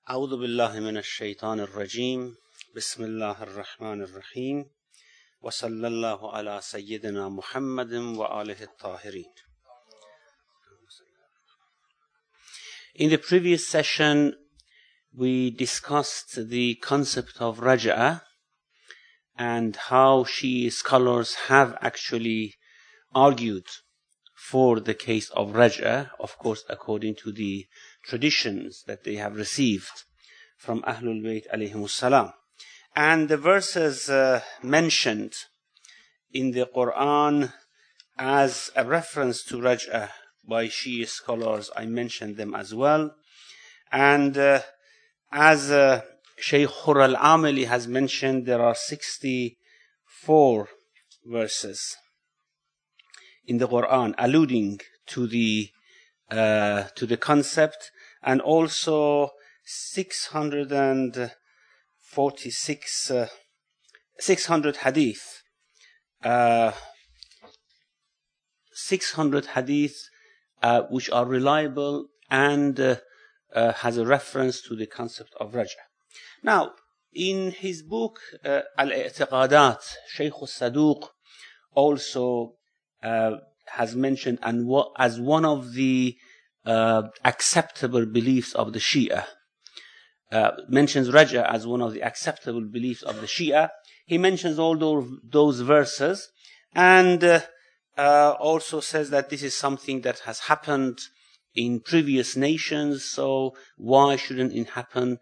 أعوذ بالله من الشيطان الرجيم بسم الله الرحمن الرحيم وصلى الله على سيدنا محمد وآله الطاهرين. In the previous session, we discussed the concept of raj'ah and how Shia scholars have actually argued for the case of raj'ah, of course according to the traditions that they have received from Ahlul Bayt alayhimus salam. And the verses mentioned in the Quran as a reference to raj'ah by Shia scholars, I mentioned them as well. And as Shaykh Khurr al-Amili has mentioned, there are 64 verses in the Quran alluding to the concept, and also 600 hadith, 600 hadith which are reliable and has a reference to the concept of raj'ah. Now, in his book Al-I'tiqadat, Shaykh al-Saduq also has mentioned as one of the acceptable beliefs of the Shia, mentions raj'ah as one of the acceptable beliefs of the Shia. He mentions all those verses and also says that this is something that has happened in previous nations, so why shouldn't it happen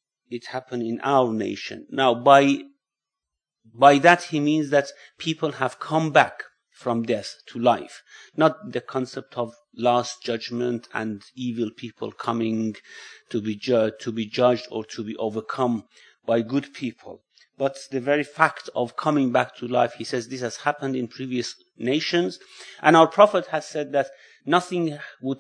in our nation? Now, by that he means that people have come back from death to life, not the concept of last judgment and evil people coming to be judged or to be overcome by good people, but the very fact of coming back to life. He says this has happened in previous nations, and our Prophet has said that nothing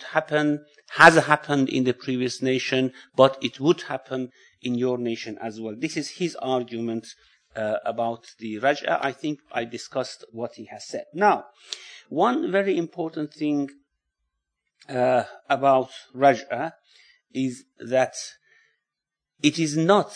has happened in the previous nation, but it would happen in your nation as well. This is his argument about the raj'ah. I think I discussed what he has said. Now, one very important thing about raj'ah is that it is not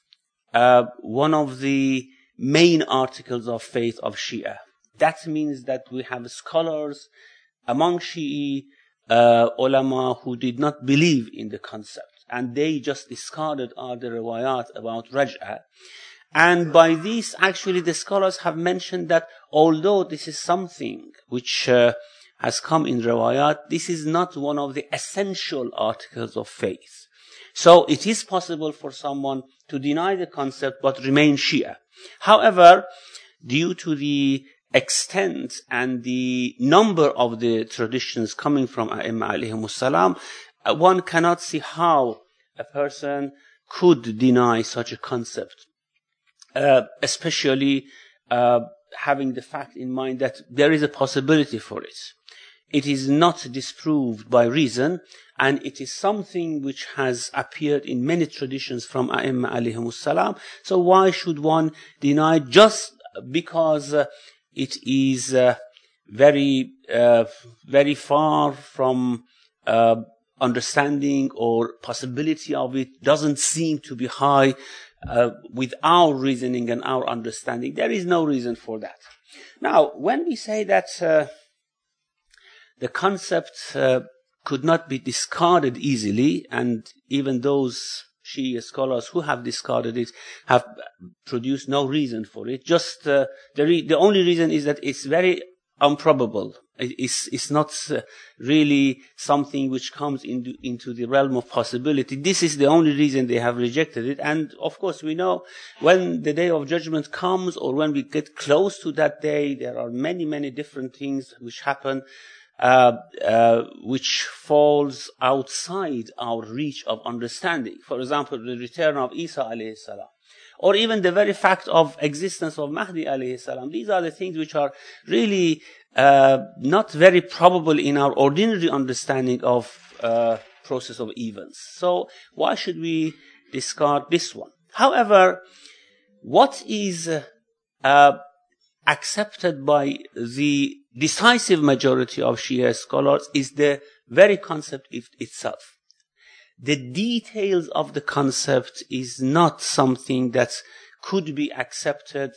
one of the main articles of faith of Shia. That means that we have scholars among Shia ulama who did not believe in the concept, and they just discarded all the riwayat about raj'ah. And by this, actually, the scholars have mentioned that although this is something which has come in riwayat, this is not one of the essential articles of faith. So it is possible for someone to deny the concept but remain Shia. However, due to the extent and the number of the traditions coming from A'imma alayhimus salam, one cannot see how a person could deny such a concept. Especially having the fact in mind that there is a possibility for it. It is not disproved by reason, and it is something which has appeared in many traditions from A'imma alayhimus salam. So why should one deny just because it is very far from understanding, or possibility of it doesn't seem to be high with our reasoning and our understanding? There is no reason for that. Now, when we say that the concept could not be discarded easily, and even those Shia scholars who have discarded it have produced no reason for it, just the only reason is that it's very improbable. It's not really something which comes into the realm of possibility. This is the only reason they have rejected it. And of course, we know when the day of judgment comes, or when we get close to that day, there are many, many different things which happen, which falls outside our reach of understanding. For example, the return of Isa alayhi salam, or even the very fact of existence of Mahdi alayhi salam. These are the things which are really not very probable in our ordinary understanding of process of events. So why should we discard this one? However, what is accepted by the decisive majority of Shia scholars is the very concept itself. the details of the concept is not something that could be accepted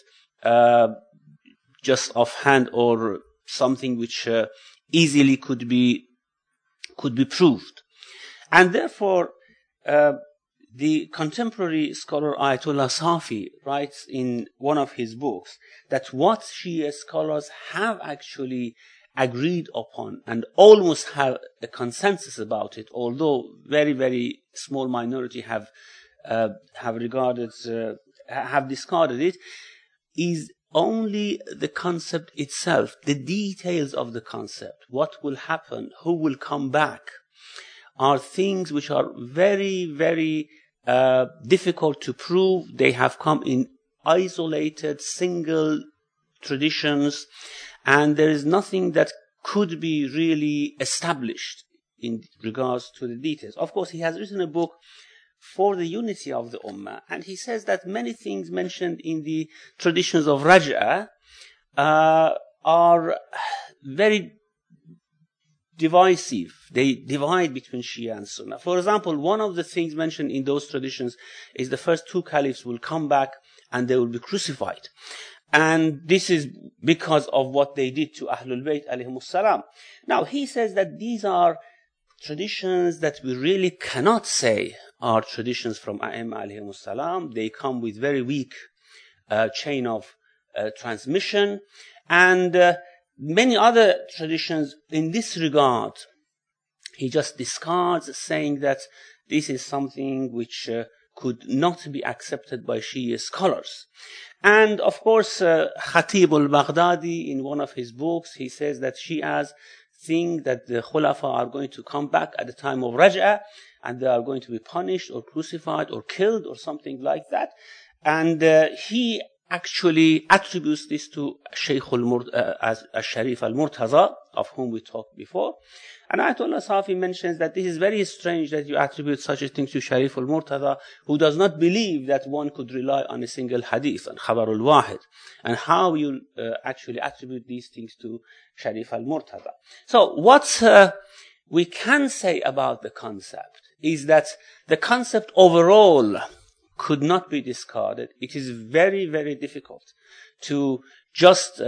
just offhand, or something which easily could be proved. And therefore, the contemporary scholar Ayatollah Safi writes in one of his books that what Shia scholars have actually agreed upon and almost have a consensus about it, although very, very small minority have discarded it, is only the concept itself, the details of the concept, what will happen, who will come back, are things which are very, very difficult to prove. They have come in isolated, single traditions, and there is nothing that could be really established in regards to the details. Of course, he has written a book for the unity of the Ummah, and he says that many things mentioned in the traditions of Raj'ah are very divisive. They divide between Shia and Sunnah. For example, one of the things mentioned in those traditions is the first two caliphs will come back and they will be crucified. And this is because of what they did to Ahlul Bayt alayhimus salam. Now, he says that these are traditions that we really cannot say are traditions from A'imma alayhimus salam. They come with very weak chain of transmission. And many other traditions in this regard, he just discards, saying that this is something which could not be accepted by Shia scholars. And of course, Khatib al-Baghdadi, in one of his books, he says that Shias think that the Khulafa are going to come back at the time of Raj'ah, and they are going to be punished or crucified or killed or something like that. And he actually attributes this to Shaykh as Sharif al-Murtaza, of whom we talked before. And Ayatollah Safi mentions that this is very strange that you attribute such a thing to Sharif al-Murtaza, who does not believe that one could rely on a single hadith, on Khabar al-Wahid, and how you actually attribute these things to Sharif al-Murtaza. So what we can say about the concept is that the concept overall could not be discarded. It is very, very difficult to just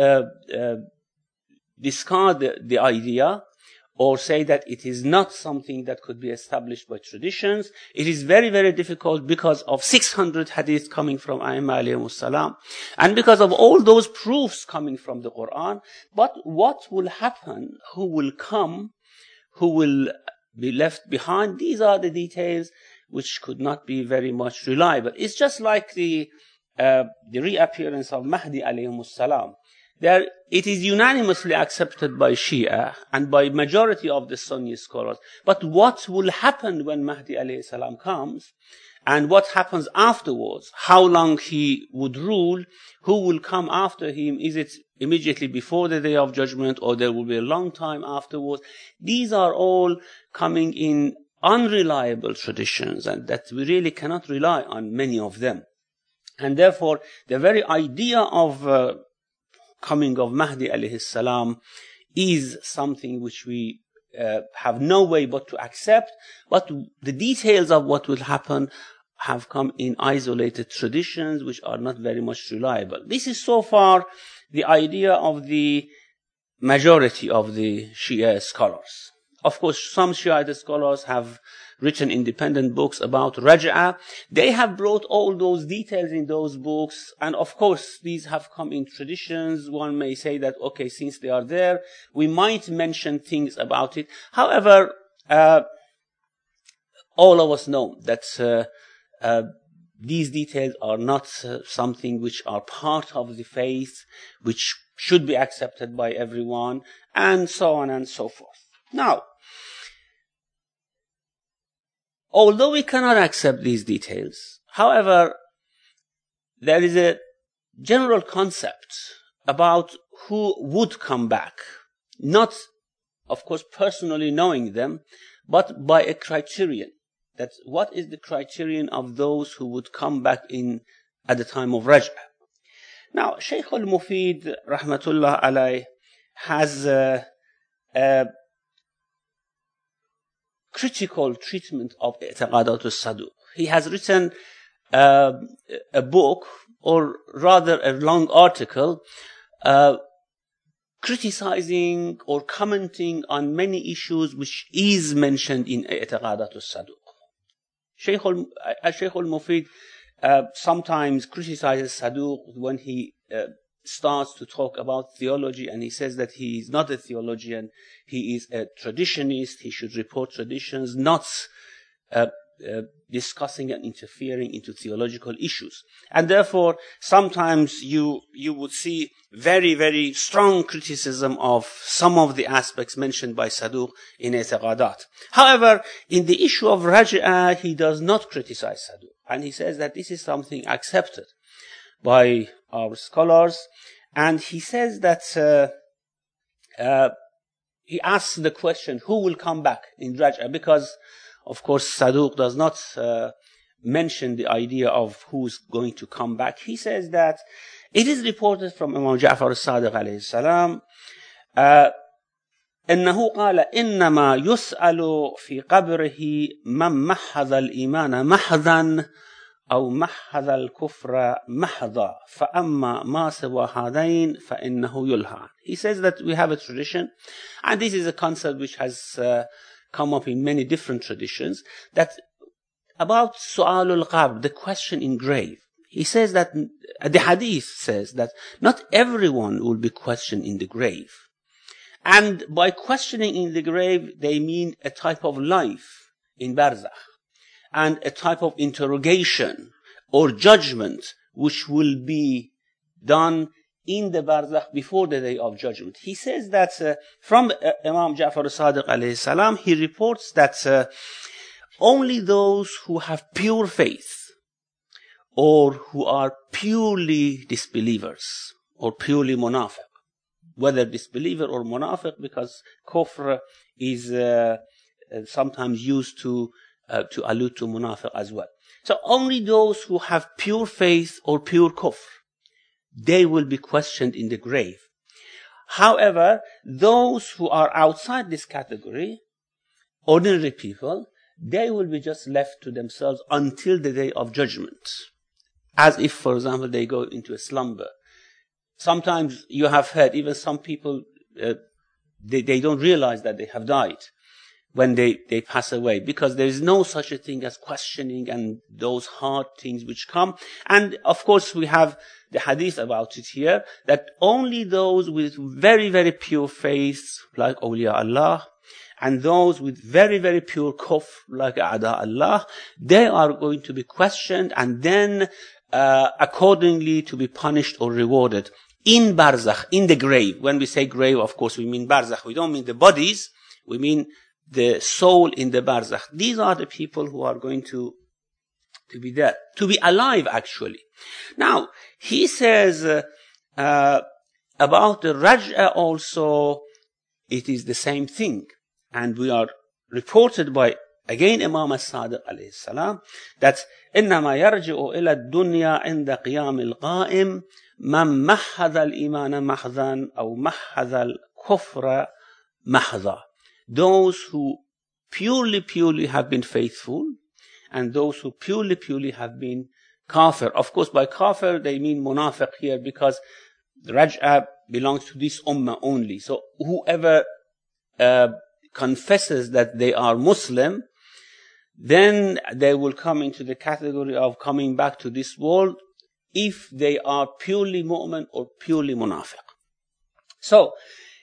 discard the idea or say that it is not something that could be established by traditions. It is very, very difficult because of 600 hadith coming from A'imma alayhimus salam, and because of all those proofs coming from the Quran. But what will happen, who will come, who will be left behind, these are the details which could not be very much reliable. It's just like the reappearance of Mahdi alayhimus salam. It is unanimously accepted by Shia and by majority of the Sunni scholars. But what will happen when Mahdi alayhi salam comes, and what happens afterwards, how long he would rule, who will come after him, is it immediately before the Day of Judgment, or there will be a long time afterwards? These are all coming in unreliable traditions, and that we really cannot rely on many of them. And therefore, the very idea of coming of Mahdi alayhi salam is something which we have no way but to accept, but the details of what will happen have come in isolated traditions which are not very much reliable. This is so far the idea of the majority of the Shia scholars. Of course, some Shiite scholars have written independent books about Raj'ah. They have brought all those details in those books, and of course, these have come in traditions. One may say that, okay, since they are there, we might mention things about it. However, all of us know that these details are not something which are part of the faith, which should be accepted by everyone, and so on and so forth. Now, although we cannot accept these details, however, there is a general concept about who would come back, not, of course, personally knowing them, but by a criterion. That what is the criterion of those who would come back in at the time of Raj'ah? Now, Shaykh al-Mufid, rahmatullah alayh, has critical treatment of i'tiqadat al-saduq. He has written a book, or rather a long article, criticizing or commenting on many issues which is mentioned in i'tiqadat al-saduq. Shaykh al-Mufid sometimes criticizes Saduq when he starts to talk about theology, and he says that he is not a theologian, he is a traditionist, he should report traditions, not discussing and interfering into theological issues. And therefore, sometimes you would see very, very strong criticism of some of the aspects mentioned by Saduq in i'tiqadat. However, in the issue of raj'ah, he does not criticize Saduq. And he says that this is something accepted by our scholars. And he says that he asks the question, who will come back in raj'ah? Because, of course, Saduq does not mention the idea of who's going to come back. He says that it is reported from Imam Ja'far al-Sadiq alayhi salam, إنه قال إنما يسأل في قبره من محض الإيمان محضا أو محض الكفر محضا فأما ما سوى هذين فإنه يلهى. He says that we have a tradition, and this is a concept which has come up in many different traditions, that about su'alul qabr, the question in grave. He says that the hadith says that not everyone will be questioned in the grave. And by questioning in the grave, they mean a type of life in barzakh, and a type of interrogation or judgment which will be done in the barzakh before the day of judgment. He says that from Imam Ja'far al-Sadiq alayhi salam, he reports that only those who have pure faith or who are purely disbelievers or purely munafiq, whether disbeliever or munafiq, because kufr is sometimes used to allude to munafiq as well. So only those who have pure faith or pure kufr, they will be questioned in the grave. However, those who are outside this category, ordinary people, they will be just left to themselves until the day of judgment. As if, for example, they go into a slumber. Sometimes you have heard, even some people, they don't realize that they have died when they pass away, because there is no such a thing as questioning and those hard things which come. And of course, we have the hadith about it here, that only those with very, very pure faith, like awliya Allah, and those with very, very pure kufr, like a'da Allah, they are going to be questioned and then accordingly to be punished or rewarded in barzakh, in the grave. When we say grave, of course, we mean barzakh. We don't mean the bodies. We mean the soul in the barzakh. These are the people who are going to be there, to be alive, actually. Now, he says about the raj'ah also, it is the same thing. And we are reported by, again, Imam al-Sadiq alayhi salam, that إنما يرجع إلى الدنيا عند قيام القائم من محض الإيمان محضا أو محض الكفر محضا. Those who purely have been faithful, and those who purely have been kafir. Of course, by kafir, they mean munafiq here, because the raj'ah belongs to this ummah only. So whoever confesses that they are Muslim, then they will come into the category of coming back to this world if they are purely mu'min or purely munafiq. So,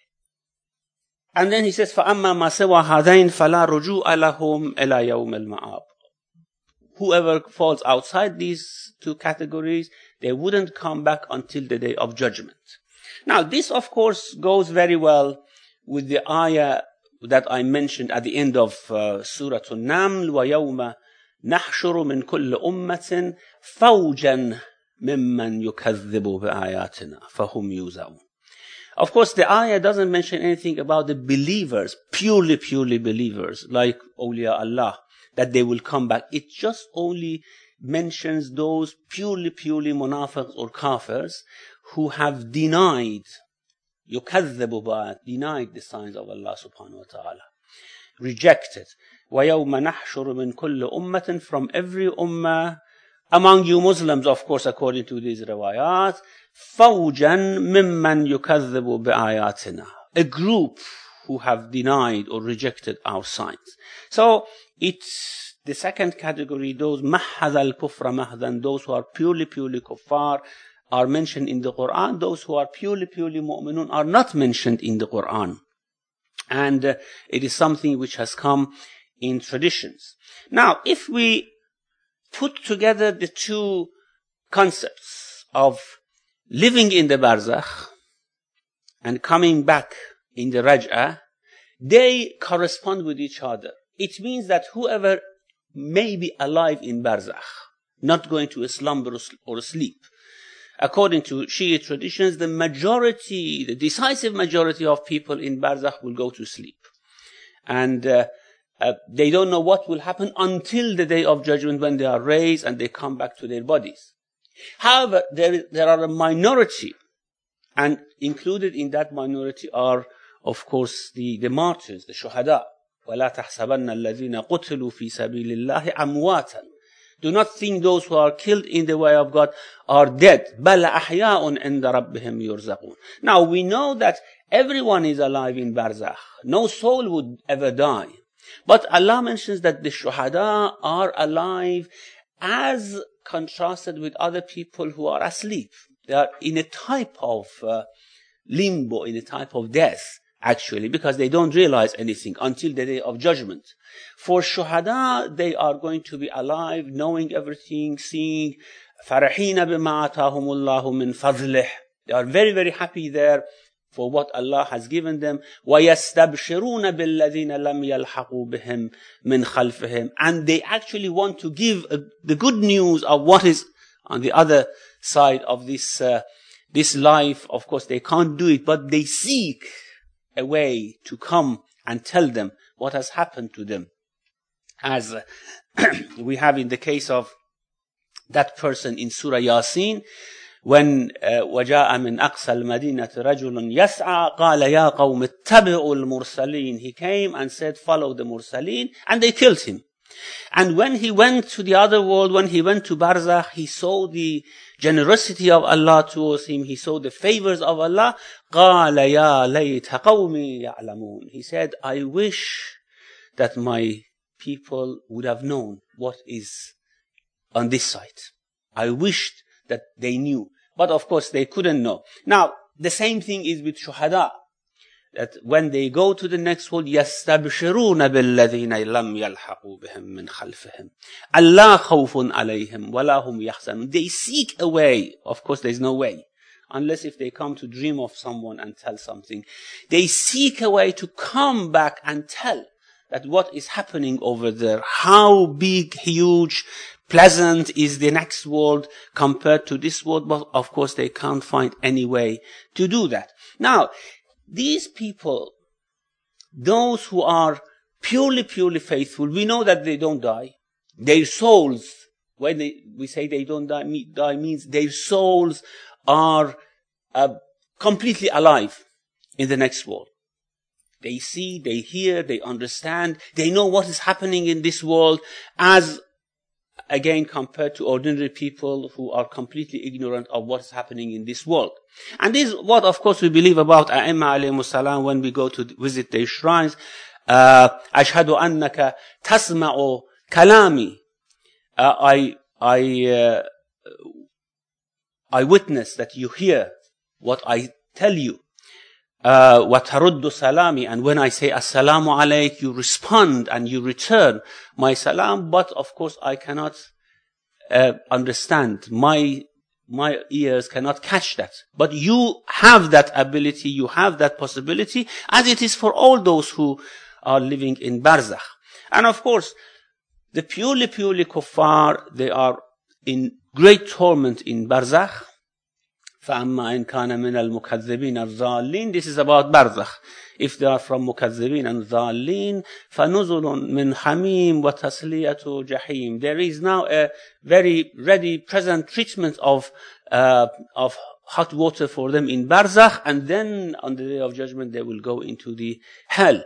and then he says, فَأَمَّا مَا سَوَى هَذَيْنِ فَلَا رُجُوءَ لَهُمْ إِلَى يَوْمِ الْمَعَابِ. Whoever falls outside these two categories, they wouldn't come back until the day of judgment. Now, this, of course, goes very well with the ayah that I mentioned at the end of Surah An-Naml, وَيَوْمَ نَحْشُرُ مِنْ كُلِّ أُمَّةٍ فَوْجًا مِمَّنْ يُكَذِّبُ بِآيَاتِنَا فَهُمْ يُوزَعُونَ. Of course, the ayah doesn't mention anything about the believers, purely believers, like awliya Allah, that they will come back. It just only mentions those purely munafiq or kafirs who have denied denied the signs of Allah subhanahu wa ta'ala, rejected. وَيَوْمَ نَحْشُرُ مِنْ كُلِّ أُمَّةٍ from every ummah, among you Muslims, of course, according to these riwayat, فَوْجًا مِمَّنْ يُكَذِّبُ بِآيَاتِنَا, a group who have denied or rejected our signs. So it's the second category, those مَحَّذَ الْكُفْرَ مَحْذًا, those who are purely kuffar are mentioned in the Quran. Those who are purely mu'minun are not mentioned in the Quran. And it is something which has come in traditions. Now, if we put together the two concepts of living in the barzakh and coming back in the raj'ah, they correspond with each other. It means that whoever may be alive in barzakh, not going to slumber or sleep, according to Shia traditions, the decisive majority of people in barzakh will go to sleep. And they don't know what will happen until the day of judgment, when they are raised and they come back to their bodies. However, there are a minority, and included in that minority are, of course, the martyrs, the shuhada. وَلَا تَحْسَبَنَّ الَّذِينَ قُتِلُوا فِي سَبِيلِ اللَّهِ أَمْوَاتًا. Do not think those who are killed in the way of God are dead. بَلْ أَحْيَاءٌ عِنْدَ رَبِّهِمْ يُرْزَقُونَ. Now, we know that everyone is alive in barzakh. No soul would ever die. But Allah mentions that the shuhada are alive as contrasted with other people who are asleep. They are in a type of limbo, in a type of death, actually, because they don't realize anything until the day of judgment. For shuhada, they are going to be alive, knowing everything, seeing. فَرَحِينَ بِمَا آتَاهُمُ اللَّهُ مِنْ فَضْلِهِ. They are very, very happy there for what Allah has given them. وَيَسْتَبْشِرُونَ بِالَّذِينَ لَمْ يَلْحَقُوا بِهِمْ مِنْ خَلْفِهِمْ. And they actually want to give the good news of what is on the other side of this life. Of course, they can't do it, but they seek a way to come and tell them what has happened to them. As we have in the case of that person in Surah Yasin, when وَجَاءَ مِنْ أَقْصَى الْمَدِينَةِ رَجُلٌ يَسْعَى قَالَ يَا قَوْمِ اتَّبِعُوا الْمُرْسَلِينَ. He came and said, follow the Mursaleen, and they killed him. And when he went to the other world, when he went to barzakh, he saw the generosity of Allah towards him. He saw the favors of Allah. قَالَ يَا لَيْتَ قَوْمِي يَعْلَمُونَ. He said, I wish that my people would have known what is on this side. I wished that they knew. But of course, they couldn't know. Now, the same thing is with shuhada. That when they go to the next world, يَسْتَبْشِرُونَ بِالَّذِينَ لَمْ يَلْحَقُوا بِهِمْ مِنْ خَلْفِهِمْ أَلَّا خَوْفٌ عَلَيْهِمْ وَلَا هُمْ يَحْزَنُونَ. They seek a way. Of course, there's no way. Unless if they come to dream of someone and tell something. They seek a way to come back and tell that what is happening over there, how big, huge, pleasant is the next world compared to this world. But of course, they can't find any way to do that. Now, these people, those who are purely faithful, we know that they don't die. Their souls, when we say they don't die means their souls are completely alive in the next world. They see, they hear, they understand, they know what is happening in this world, as again compared to ordinary people who are completely ignorant of what is happening in this world. And this is what, of course, we believe about A'imma alayhimus salam when we go to visit their shrines. أشهد أنك تسمع كلامي. I witness that you hear what I tell you. وَتَرُدُّ سَلَامِ. And when I say Assalamu alayk, you respond and you return my salam. But of course, I cannot understand. My ears cannot catch that. But you have that ability, you have that possibility, as it is for all those who are living in barzakh. And of course, the purely kuffar, they are in great torment in barzakh. فَأَمَّا إِنْ كَانَ مِنَ الْمُكَذِّبِينَ الضَّالِّينَ. This is about barzakh. If they are from مُكَذِّبِينَ and ضَالِّينَ فَنُزُلٌ مِنْ حَمِيمٍ وَتَصْلِيَةُ جَحِيمٍ. There is now a very ready present treatment of hot water for them in barzakh, and then on the day of judgment they will go into the hell.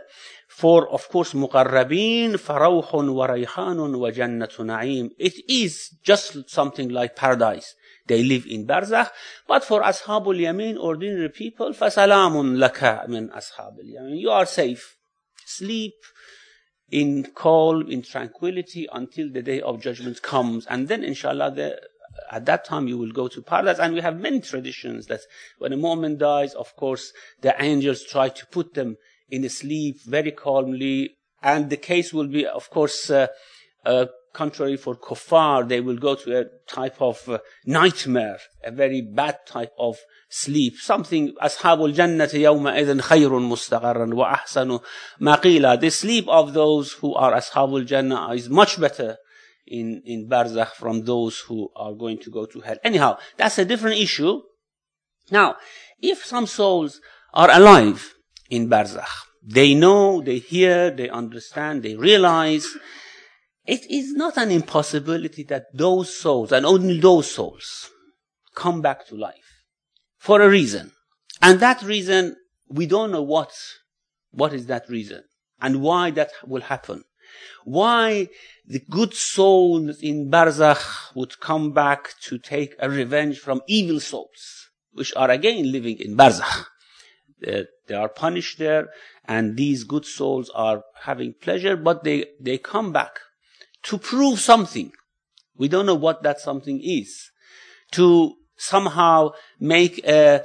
For, of course, مقربين فروح وريحان وجنة نعيم. It is just something like paradise. They live in barzakh. But for Ashabul Yamin, ordinary people, فسلام لك من أصحاب اليمين. You are safe. Sleep in calm, in tranquility until the day of judgment comes. And then, inshallah, at that time you will go to paradise. And we have many traditions that when a mu'min dies, of course, the angels try to put them in sleep very calmly. And the case will be, of course, contrary for kuffar. They will go to a type of nightmare, a very bad type of sleep. Something, Ashabul Jannati yawma idhin khayrun mustaqarran wa ahsanu maqila. The sleep of those who are Ashabul Jannah is much better in barzakh from those who are going to go to hell. Anyhow, that's a different issue. Now, if some souls are alive in barzakh, they know, they hear, they understand, they realize, it is not an impossibility that those souls, and only those souls, come back to life for a reason. And that reason, we don't know what is that reason and why that will happen. Why the good souls in barzakh would come back to take a revenge from evil souls, which are again living in barzakh. They are punished there, and these good souls are having pleasure, but they come back to prove something. We don't know what that something is. To somehow make a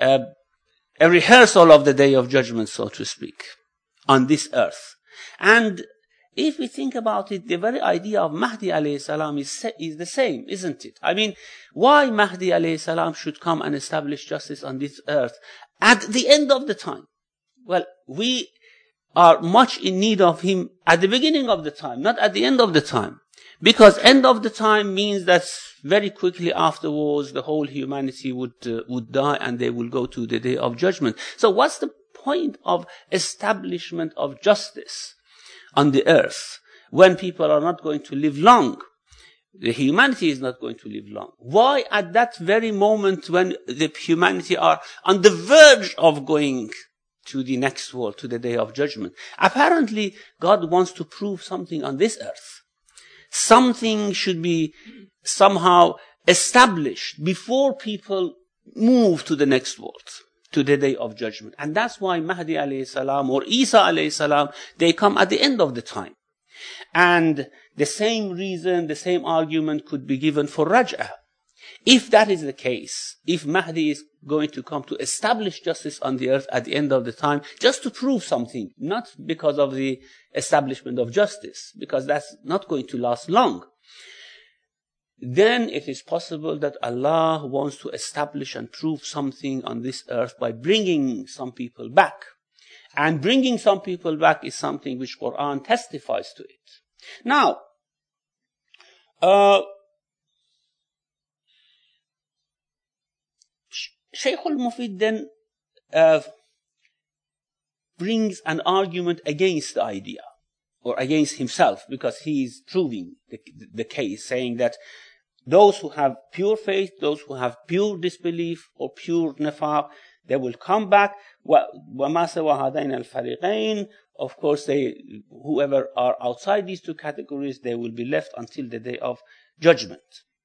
rehearsal of the day of judgment, so to speak, on this earth. And if we think about it, the very idea of Mahdi alayhi salam is the same, isn't it? I mean, why Mahdi alayhi salam should come and establish justice on this earth at the end of the time? Well, we are much in need of him at the beginning of the time, not at the end of the time. Because end of the time means that very quickly afterwards the whole humanity would die and they will go to the day of judgment. So what's the point of establishment of justice on the earth when people are not going to live long? The humanity is not going to live long. Why at that very moment when the humanity are on the verge of going to the next world, to the day of judgment? Apparently, God wants to prove something on this earth. Something should be somehow established before people move to the next world, to the day of judgment. And that's why Mahdi alayhi salam or Isa alayhi salam, they come at the end of the time. And the same reason, the same argument could be given for Raj'ah. If that is the case, if Mahdi is going to come to establish justice on the earth at the end of the time, just to prove something, not because of the establishment of justice, because that's not going to last long, then it is possible that Allah wants to establish and prove something on this earth by bringing some people back. And bringing some people back is something which Quran testifies to it. Now, Shaykh al-Mufid then brings an argument against the idea, or against himself, because he is proving the case, saying that those who have pure faith, those who have pure disbelief or pure nifaq, they will come back. Of course, whoever are outside these two categories, they will be left until the day of judgment.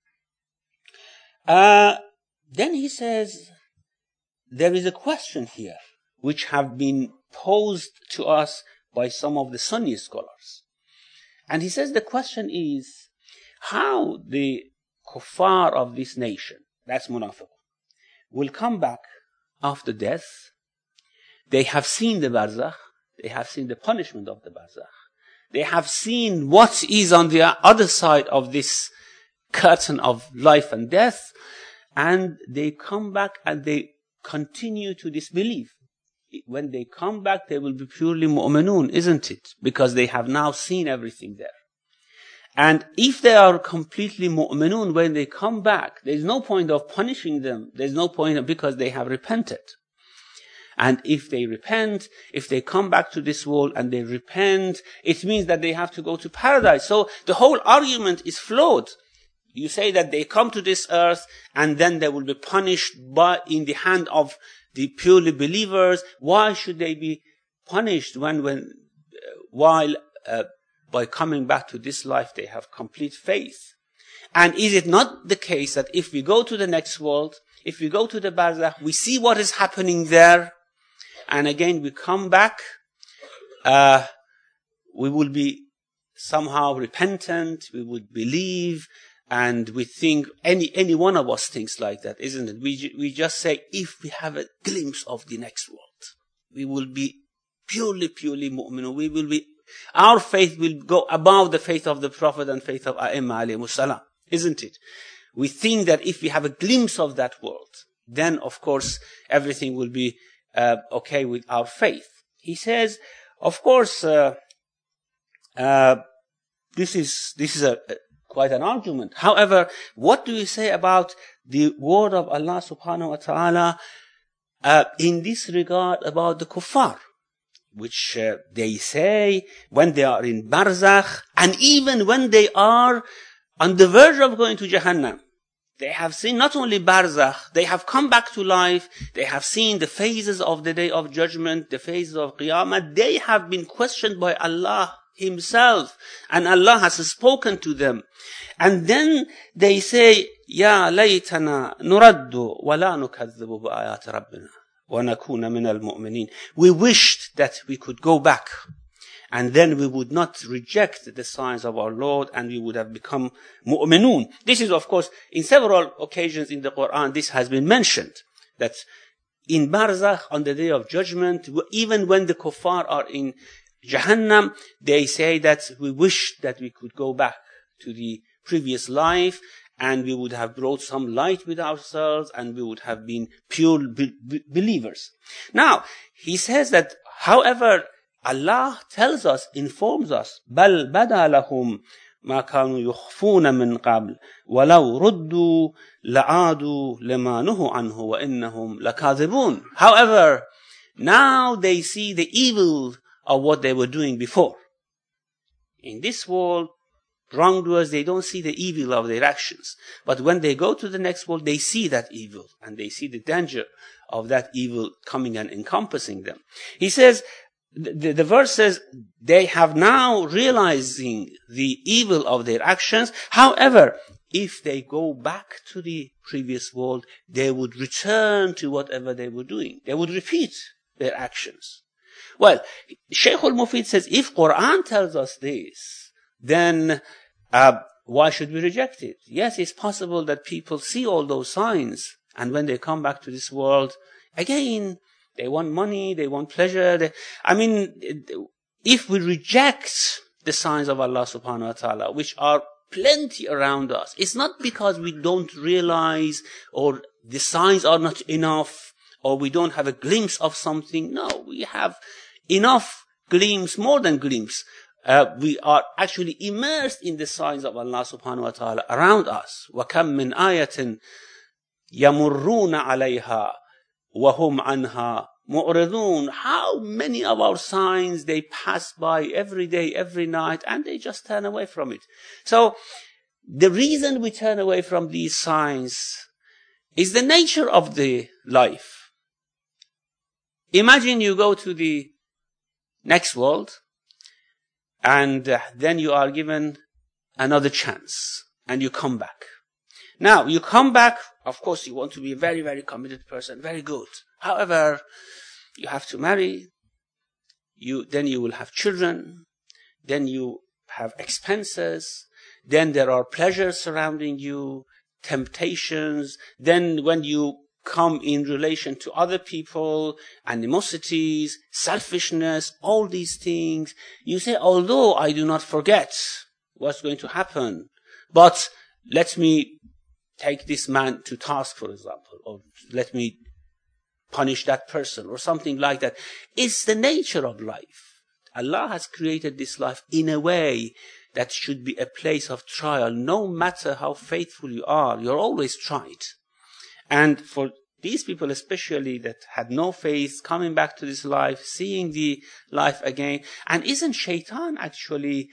Then he says, there is a question here which have been posed to us by some of the Sunni scholars. And he says the question is, how the kuffar of this nation, that's munafiq, will come back after death. They have seen the barzakh, they have seen the punishment of the barzakh, they have seen what is on the other side of this curtain of life and death, and they come back and they continue to disbelieve. When they come back, they will be purely mu'minun, isn't it? Because they have now seen everything there. And if they are completely mu'minun, when they come back, there's no point of punishing them. There's no point because they have repented. And if they repent, if they come back to this world and they repent, it means that they have to go to paradise. So the whole argument is flawed. You say that they come to this earth and then they will be punished in the hand of the purely believers. Why should they be punished when while by coming back to this life they have complete faith. And is it not the case that if we go to the next world, if we go to the barzakh, we see what is happening there, and again we come back, we will be somehow repentant, we would believe, and we think, any one of us thinks like that, isn't it? We just say, if we have a glimpse of the next world, we will be purely mu'minun. We will be, our faith will go above the faith of the Prophet and faith of A'imma alayhimus salam, isn't it? We think that if we have a glimpse of that world, then of course everything will be okay with our faith. He says, of course, this is quite an argument. However, what do we say about the word of Allah subhanahu wa ta'ala in this regard about the kuffar, which they say when they are in barzakh, and even when they are on the verge of going to Jahannam, they have seen not only barzakh, they have come back to life, they have seen the phases of the day of judgment, the phases of qiyamah, they have been questioned by Allah Himself, and Allah has spoken to them. And then they say, Ya laytana nuraddu wa la nukadhibu bi ayati rabbina wa nakuna min al-mu'minin. We wished that we could go back, and then we would not reject the signs of our Lord, and we would have become mu'minun. This is, of course, in several occasions in the Quran, this has been mentioned, that in barzakh, on the day of judgment, even when the kuffar are in Jahannam, they say that we wish that we could go back to the previous life, and we would have brought some light with ourselves, and we would have been pure believers. Now, he says that, however, Allah tells us, informs us, بَلْ بَدَى لَهُمْ مَا كَانُوا يُخْفُونَ مِنْ قَبْلِ وَلَوْ رُدُّوا لَعَادُوا لَمَا نُهُوا عَنْهُ وَإِنَّهُمْ لَكَاذِبُونَ. However, now they see the evil of what they were doing before. In this world, wrongdoers, they don't see the evil of their actions. But when they go to the next world, they see that evil, and they see the danger of that evil coming and encompassing them. He says, the verse says, they have now realizing the evil of their actions. However, if they go back to the previous world, they would return to whatever they were doing. They would repeat their actions. Well, Shaykh al-Mufid says, if Quran tells us this, then why should we reject it? Yes, it's possible that people see all those signs, and when they come back to this world, again, they want money, they want pleasure. If we reject the signs of Allah subhanahu wa ta'ala, which are plenty around us, it's not because we don't realize, or the signs are not enough, or we don't have a glimpse of something. No, we have enough glimpse, more than glimpse. We are actually immersed in the signs of Allah subhanahu wa ta'ala around us. وَكَمْ مِنْ آيَةٍ يَمُرُّونَ عَلَيْهَا وَهُمْ عَنْهَا مُعْرِضُونَ. How many of our signs they pass by every day, every night, and they just turn away from it. So, the reason we turn away from these signs is the nature of the life. Imagine you go to the next world, and then you are given another chance, and you come back. Now, you come back, of course you want to be a very, very committed person, very good. However, you have to marry, then you will have children, then you have expenses, then there are pleasures surrounding you, temptations, then when you come in relation to other people, animosities, selfishness, all these things. You say, although I do not forget what's going to happen, but let me take this man to task, for example, or let me punish that person, or something like that. It's the nature of life. Allah has created this life in a way that should be a place of trial. No matter how faithful you are, you're always tried. And for these people especially that had no faith, coming back to this life, seeing the life again, and isn't Shaitan actually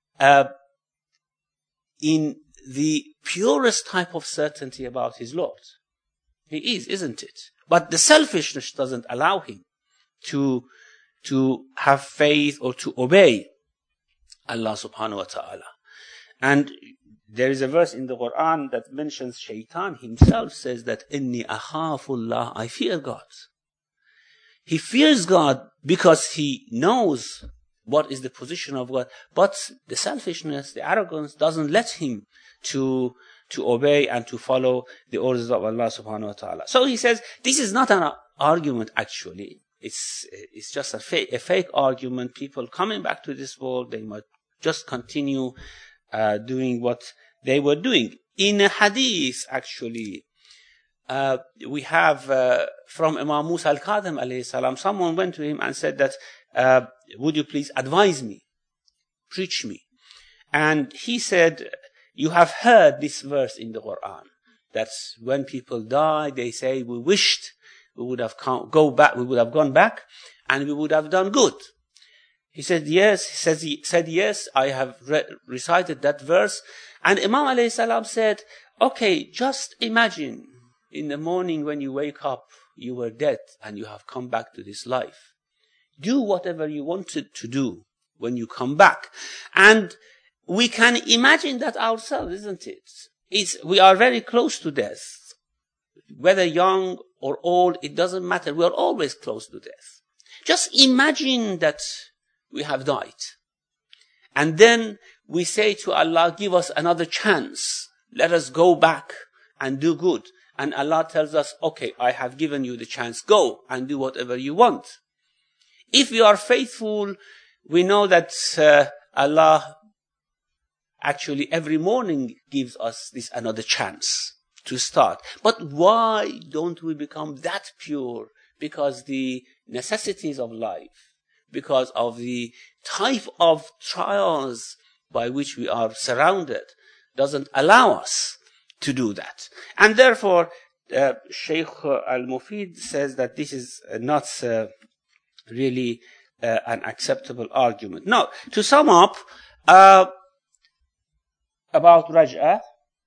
in the purest type of certainty about his Lord? He is, isn't it? But the selfishness doesn't allow him to to have faith or to obey Allah subhanahu wa ta'ala. And there is a verse in the Quran that mentions Shaitan himself says that Inni akhafullah, I fear God. He fears God because he knows what is the position of God, but the selfishness, the arrogance doesn't let him to obey and to follow the orders of Allah subhanahu wa ta'ala. So he says, this is not an argument actually. It's just a fake argument. People coming back to this world, they might just continue doing what they were doing. In a hadith, actually, we have from Imam Musa al-Kadhim alayhi salam, someone went to him and said that, would you please advise me, preach me? And he said, you have heard this verse in the Quran, that when people die, they say, we wished we would have gone back and we would have done good. He said, yes. He said, yes, I have recited that verse. And Imam alayhi salam said, okay, just imagine in the morning when you wake up, you were dead and you have come back to this life. Do whatever you wanted to do when you come back. And we can imagine that ourselves, isn't it? We are very close to death. Whether young or old, it doesn't matter. We are always close to death. Just imagine that we have died. And then we say to Allah, give us another chance. Let us go back and do good. And Allah tells us, okay, I have given you the chance. Go and do whatever you want. If we are faithful, we know that Allah actually every morning gives us this another chance to start. But why don't we become that pure? Because the necessities of life, because of the type of trials by which we are surrounded, doesn't allow us to do that. And therefore, Shaykh Al-Mufid says that this is not really an acceptable argument. Now, to sum up about Raj'ah,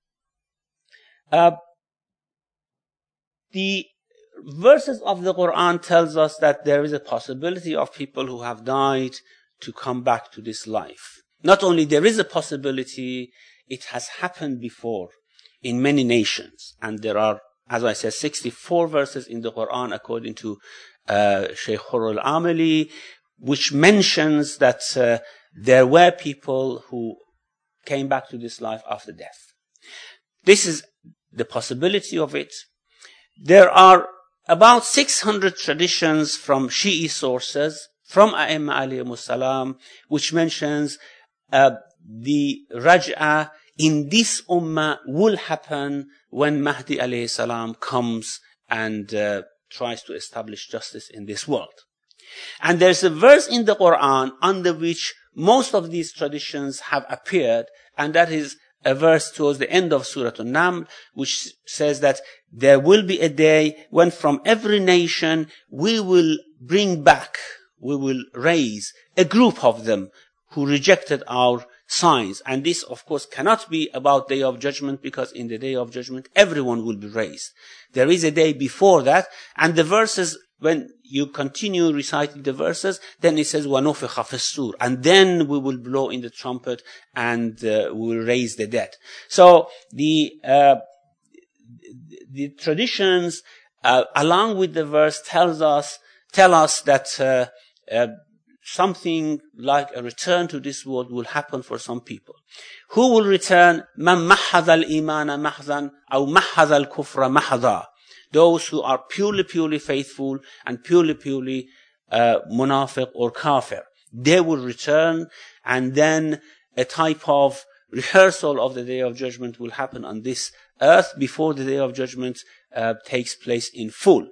the verses of the Quran tells us that there is a possibility of people who have died to come back to this life. Not only there is a possibility, it has happened before in many nations. And there are, as I said, 64 verses in the Quran according to Shaykh Hurr al-Amali, which mentions that there were people who came back to this life after death. This is the possibility of it. There are about 600 traditions from Shi'i sources, from A'imma alayhimus salam, which mentions the Raj'ah in this ummah will happen when Mahdi alayhi salam comes and tries to establish justice in this world. And there's a verse in the Quran under which most of these traditions have appeared, and that is a verse towards the end of Surah An-Naml, which says that there will be a day when from every nation we will bring back, we will raise a group of them who rejected our signs. And this, of course, cannot be about Day of Judgment, because in the Day of Judgment, everyone will be raised. There is a day before that, and the verses, when you continue reciting the verses, then it says, وَنُفِخَ فِي الصُّورِ, and then we will blow in the trumpet and we will raise the dead. So the traditions, along with the verse, tell us that something like a return to this world will happen for some people. Who will return? مَنْ مَحَّذَ الْإِيمَانَ مَحْذًا أَوْ مَحَّذَ الْكُفْرَ مَحْذًا. Those who are purely faithful and purely munafiq or kafir. They will return, and then a type of rehearsal of the Day of Judgment will happen on this earth before the Day of Judgment takes place in full.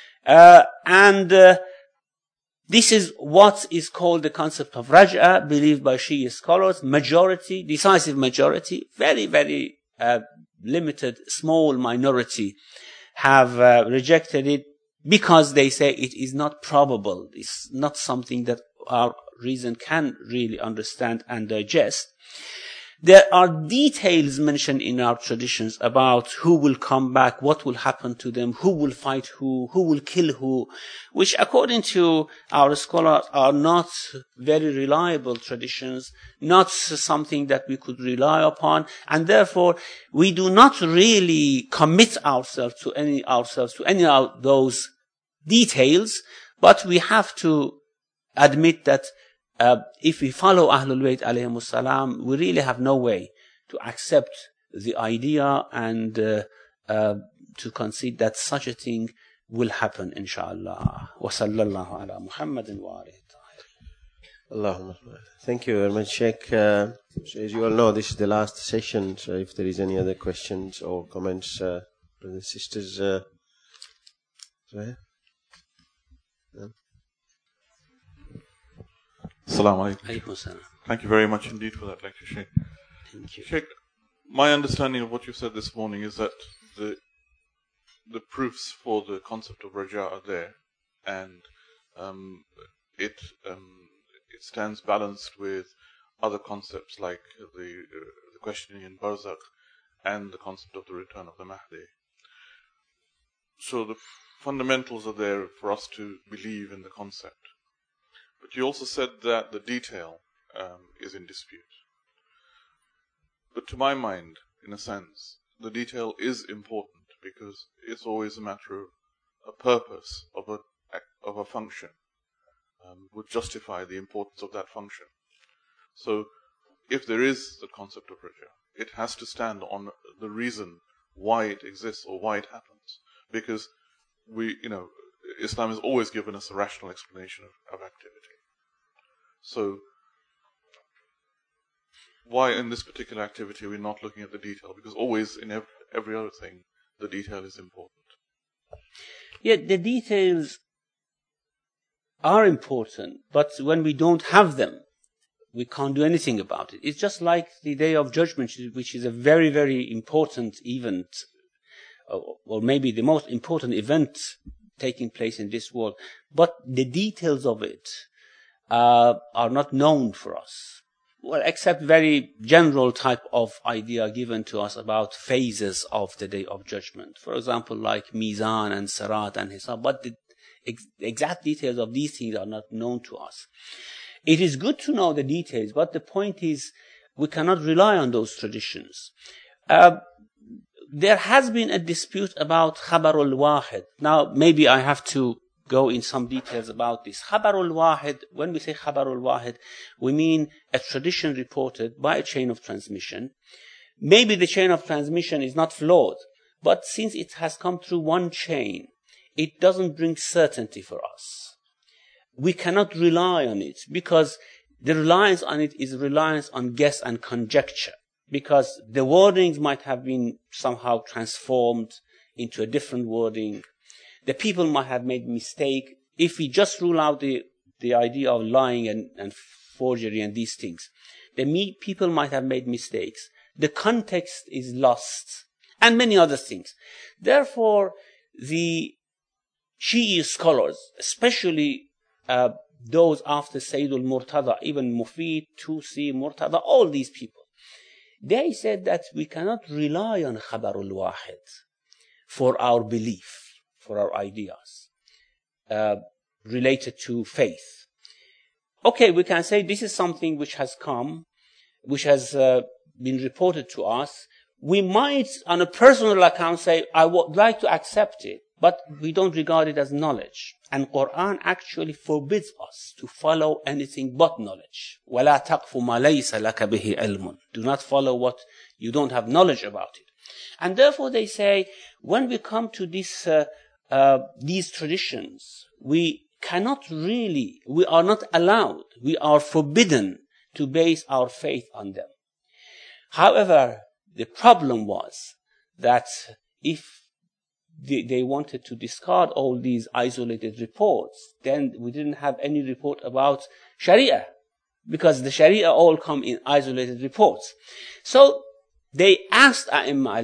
This is what is called the concept of Raj'ah, believed by Shia scholars. Majority, decisive majority, very limited, small minority have rejected it because they say it is not probable. It's not something that our reason can really understand and digest. There are details mentioned in our traditions about who will come back, what will happen to them, who will fight who will kill who, which according to our scholars are not very reliable traditions, not something that we could rely upon, and therefore we do not really commit ourselves to any of those details, but we have to admit that if we follow Ahlul Bayt alayhimus salam, we really have no way to accept the idea and to concede that such a thing will happen, inshallah. Wa sallallahu ala Muhammadin wa alihi. Allahumma. Thank you very much, Sheikh. So as you all know, this is the last session, so if there is any other questions or comments, brothers and sisters, go ahead. Assalamu alaikum. Thank you very much indeed for that lecture, Sheikh. Thank you. Sheikh, my understanding of what you said this morning is that the proofs for the concept of raja are there, and it stands balanced with other concepts like the questioning in Barzakh and the concept of the return of the Mahdi. So the fundamentals are there for us to believe in the concept. But you also said that the detail is in dispute. But to my mind, in a sense, the detail is important because it's always a matter of a purpose of a function would justify the importance of that function. So if there is the concept of raja, it has to stand on the reason why it exists or why it happens. Because Islam has always given us a rational explanation of activity. So, why in this particular activity are we not looking at the detail? Because always in every other thing, the detail is important. Yeah, the details are important, but when we don't have them, we can't do anything about it. It's just like the Day of Judgment, which is a very, very important event, or maybe the most important event taking place in this world. But the details of it are not known for us. Well, except very general type of idea given to us about phases of the Day of Judgment. For example, like Mizan and Sirat and Hisab. But the exact details of these things are not known to us. It is good to know the details, but the point is we cannot rely on those traditions. There has been a dispute about Khabarul Wahid. Now, maybe I have to go in some details about this. Khabarul Wahid, when we say Khabarul Wahid, we mean a tradition reported by a chain of transmission. Maybe the chain of transmission is not flawed, but since it has come through one chain, it doesn't bring certainty for us. We cannot rely on it because the reliance on it is reliance on guess and conjecture, because the wordings might have been somehow transformed into a different wording. The people might have made mistake. If we just rule out the idea of lying and forgery and these things, the people might have made mistakes. The context is lost, and many other things. Therefore, the Shi'i scholars, especially those after Sayyidul Murtada, even Mufid, Tusi, Murtada, all these people, they said that we cannot rely on Khabarul Wahid for our belief, for our ideas related to faith. Okay, we can say this is something which has come, which has been reported to us. We might, on a personal account, say, I would like to accept it, but we don't regard it as knowledge. And Quran actually forbids us to follow anything but knowledge. وَلَا تَقْفُ مَا لَيْسَ لَكَ بِهِ عِلْمٌ. Do not follow what you don't have knowledge about it. And therefore they say, when we come to this, these traditions, we are not allowed, we are forbidden to base our faith on them. However, the problem was that if they wanted to discard all these isolated reports, then we didn't have any report about Sharia, because the Sharia all come in isolated reports. So they asked A'imma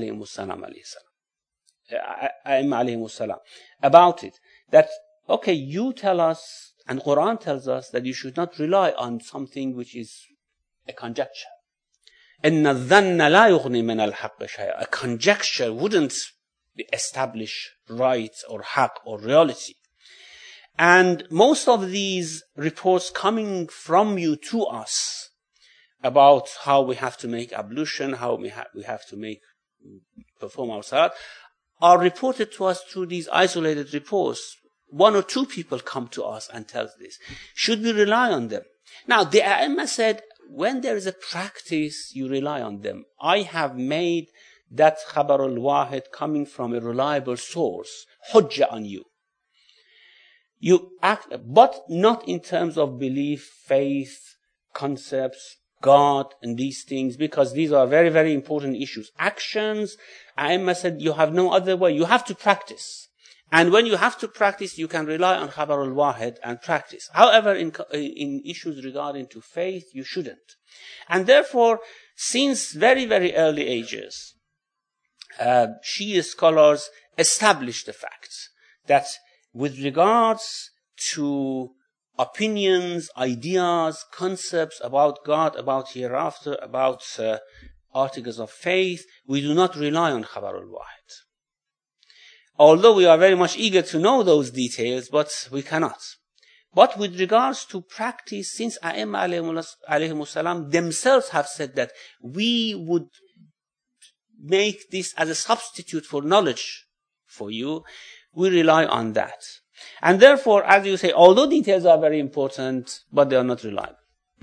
alayhimus salam about it, that, okay, you tell us, and Quran tells us that you should not rely on something which is a conjecture. إن الظن لا يغني من الحق شيئا. A conjecture wouldn't establish right or haq or reality. And most of these reports coming from you to us about how we have to make ablution, how we have to perform our salat, are reported to us through these isolated reports. One or two people come to us and tell this. Should we rely on them? Now, the A'imma said, when there is a practice, you rely on them. I have made that khabar al-wahid coming from a reliable source, hujjah on you. You act, but not in terms of belief, faith, concepts, God, and these things, because these are very, very important issues. Actions, A'imma said, you have no other way. You have to practice. And when you have to practice, you can rely on khabar al-wahid and practice. However, in issues regarding to faith, you shouldn't. And therefore, since very, very early ages, Shia scholars established the fact that with regards to opinions, ideas, concepts about God, about hereafter, about articles of faith, we do not rely on khabar al-wahid. Although we are very much eager to know those details, but we cannot. But with regards to practice, since A'imma alayhimus salam themselves have said that we would make this as a substitute for knowledge for you, we rely on that. And therefore, as you say, although details are very important, but they are not reliable.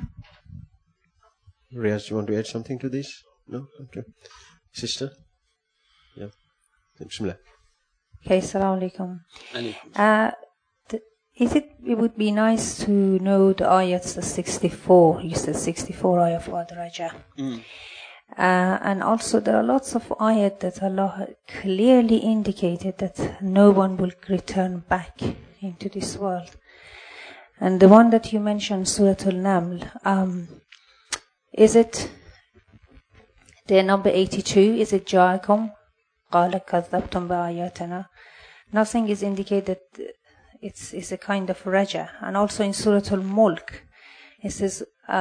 Riaz, you want to add something to this? No? Okay. Sister? Yeah. Bismillah. Okay, Assalamu alaikum. It would be nice to know the ayats, the 64. You said 64 ayat of Ad-Raja. And also there are lots of ayat that Allah clearly indicated that no one will return back into this world. And the one that you mentioned, Surah Al-Naml, is it the number 82? Is it Ja'akum? قَالَ كَذَّبْتُمْ بِآيَاتِنَا? Nothing is indicated. It's a kind of raja. And also in Surah Al-Mulk, it says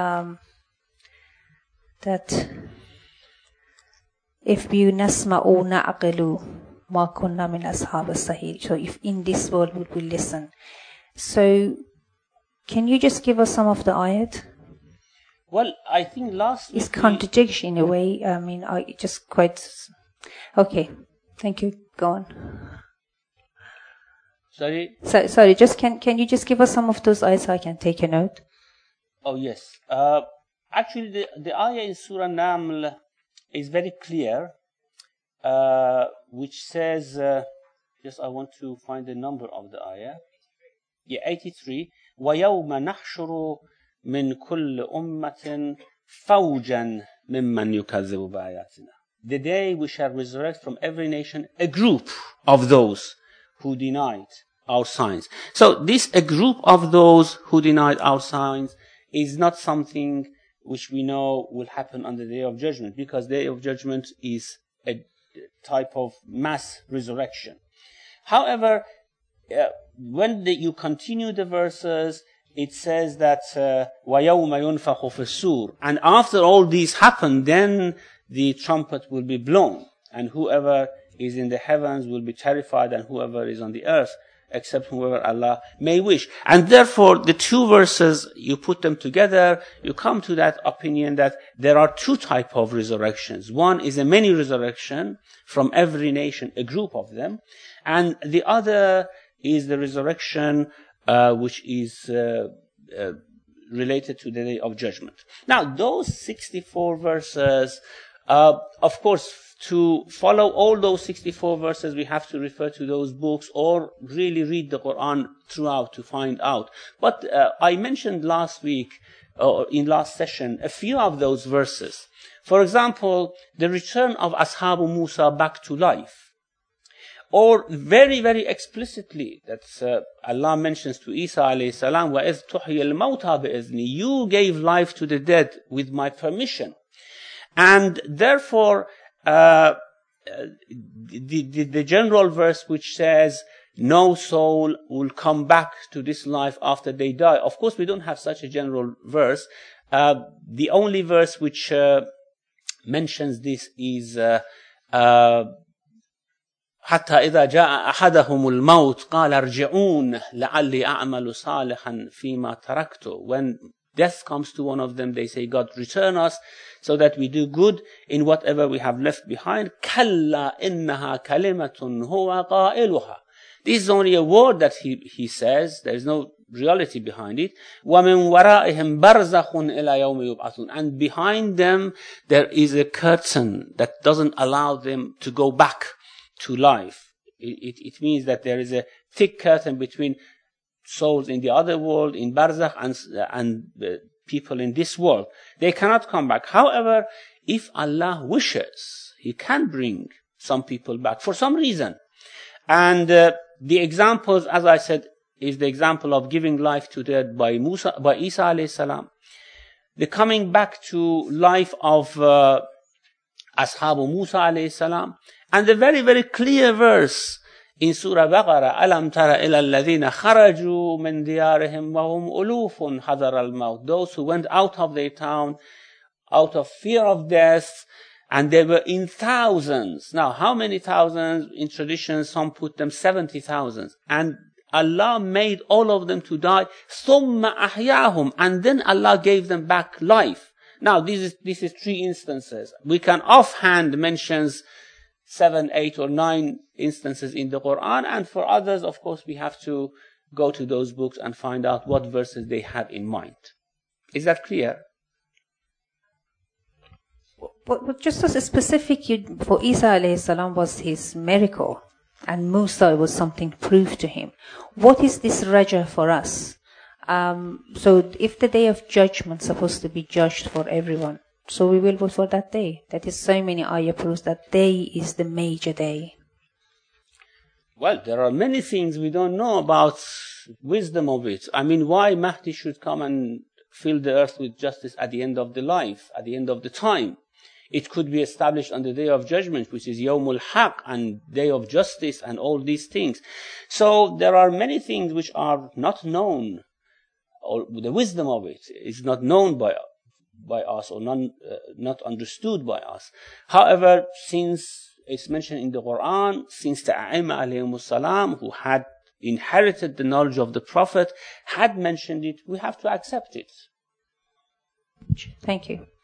that if you nasma'u na'qilu ma kunna min ashab as-sahil. So if in this world would we listen. So can you just give us some of the ayat? Well, I think last week... It's contradiction in a way. I mean, I just quite... Okay. Thank you. Go on. Sorry? Sorry, just can you just give us some of those ayats so I can take a note? Oh, yes. Actually, the ayah in Surah Naml is very clear, which says, just I want to find the number of the ayah. Yeah, 83. وَيَوْمَ نَحْشُرُ مِنْ كُلِّ أُمَّةٍ فَوْجًا مِمَّنْ يُكَذِّبُ بِآيَاتِنَا. The day we shall resurrect from every nation a group of those who denied our signs. So a group of those who denied our signs is not something which we know will happen on the Day of Judgment, because Day of Judgment is a type of mass resurrection. However, when you continue the verses, it says that وَيَوْمَ يُنْفَخُ فِي الصُّورِ, and after all these happen, then the trumpet will be blown, and whoever is in the heavens will be terrified, and whoever is on the earth, except whoever Allah may wish. And therefore, the two verses, you put them together, you come to that opinion that there are two types of resurrections. One is a many resurrection from every nation, a group of them, and the other is the resurrection which is related to the Day of Judgment. Now, those 64 verses, of course, to follow all those 64 verses, we have to refer to those books or really read the Quran throughout to find out. But I mentioned last week, in last session, a few of those verses. For example, the return of Ashabu Musa back to life. Or very, very explicitly, that Allah mentions to Isa alayhi salam, وَإِذْ تُحْيِي الْمَوْتَى بِإِذْنِي, you gave life to the dead with my permission. And therefore, the general verse which says, no soul will come back to this life after they die. Of course, we don't have such a general verse. The only verse which mentions this is حتى إذا جاء أحدهم الموت قال ارجعون لعلي أعمل صالحا فيما تركت. When death comes to one of them, they say, God, return us so that we do good in whatever we have left behind. كلا إنها كلمة هو قائلها. This is only a word that he says. There is no reality behind it. وَمِنْ وَرَائِهِمْ بَرْزَخٌ إِلَى يَوْمِ يُبْعَثُونَ. And behind them, there is a curtain that doesn't allow them to go back to life. It means that there is a thick curtain between souls in the other world, in Barzakh, and people in this world. They cannot come back. However, if Allah wishes, He can bring some people back for some reason. And the examples, as I said, is the example of giving life to dead by Isa alayhi salam, the coming back to life of Ashabu Musa alayhi salam, and the very, very clear verse in Surah Baqarah, أَلَمْ تَرَ إِلَى الَّذِينَ خَرَجُوا مِنْ دِيَارِهِمْ وَهُمْ أُلُوفٌ حَذَرَ الْمَوْتِ. Those who went out of their town, out of fear of death, and they were in thousands. Now, how many thousands? In tradition, some put them 70,000. And Allah made all of them to die. ثُمَّ أَحْيَاهُمْ. And then Allah gave them back life. Now, this is 3 instances. We can offhand mentions 7, 8, or 9 instances in the Quran, and for others, of course, we have to go to those books and find out what verses they had in mind. Is that clear? But just as a specific, for Isa alayhi salam was his miracle, and Musa was something proved to him. What is this Raja for us? So if the day of judgment is supposed to be judged for everyone, so we will vote for that day. That is, so many ayah proves that day is the major day. Well, there are many things we don't know about wisdom of it. I mean, why Mahdi should come and fill the earth with justice at the end of the life, at the end of the time. It could be established on the day of judgment, which is Yawmul Haq, and day of justice, and all these things. So there are many things which are not known, or the wisdom of it is not known by us, or not understood by us. However, since it's mentioned in the Quran, since the A'imma alayhimus salam, who had inherited the knowledge of the Prophet, had mentioned it, we have to accept it. Thank you.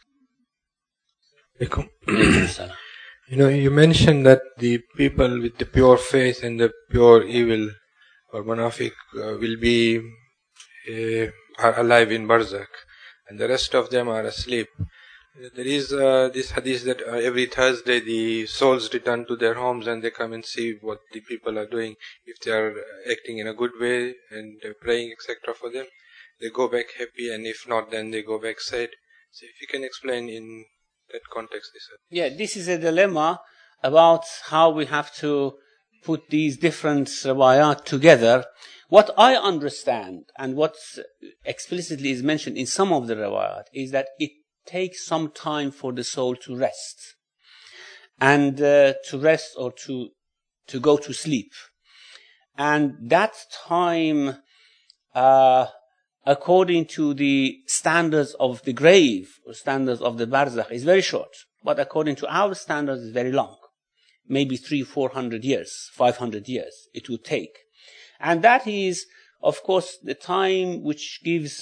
You mentioned that the people with the pure faith and the pure evil, or munafiq, will be are alive in Barzakh, and the rest of them are asleep. There is this hadith that every Thursday the souls return to their homes and they come and see what the people are doing. If they are acting in a good way and praying, etc. for them, they go back happy, and if not, then they go back sad. So if you can explain in that context this. Yeah, this is a dilemma about how we have to put these different riwayat together. What I understand, and what explicitly is mentioned in some of the riwayat, is that it takes some time for the soul to rest. And to rest, or to go to sleep. And that time, according to the standards of the grave, or standards of the Barzakh, is very short. But according to our standards, is very long. Maybe 300-400 years, 500 years it would take. And that is, of course, the time which gives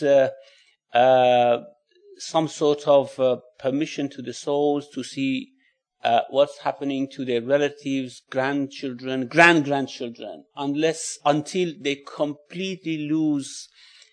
some sort of permission to the souls to see what's happening to their relatives, grandchildren, grandchildren, until they completely lose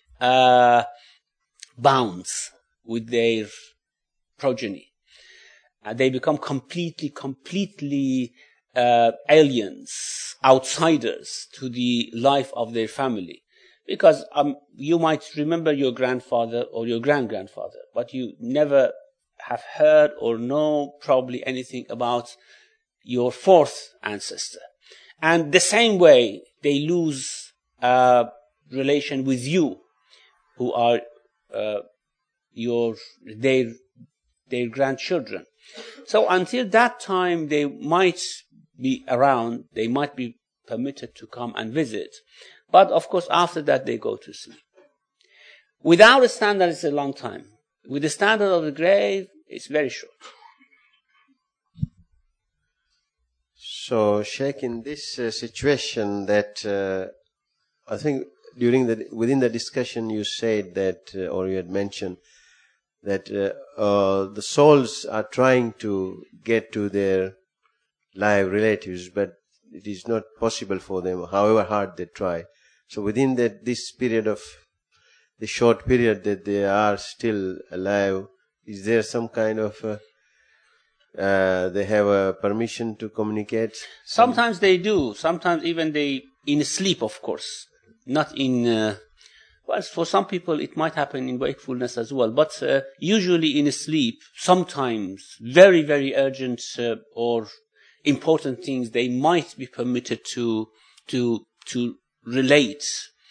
bounds with their progeny. They become completely aliens, outsiders to the life of their family. Because you might remember your grandfather or your grandfather, but you never have heard or know probably anything about your 4th ancestor. And the same way, they lose relation with you, who are their grandchildren. So until that time, they might be around, they might be permitted to come and visit. But of course, after that, they go to sleep. Without a standard, it's a long time. With the standard of the grave, it's very short. So, Sheikh, in this situation that I think within the discussion you said that, or you had mentioned that the souls are trying to get to their live relatives, but it is not possible for them, however hard they try. So within this period of the short period that they are still alive, is there some kind of they have a permission to communicate? Sometimes they do. Sometimes even they in sleep, of course, not in. Well, for some people it might happen in wakefulness as well, but usually in sleep. Sometimes very, very urgent or important things they might be permitted to relate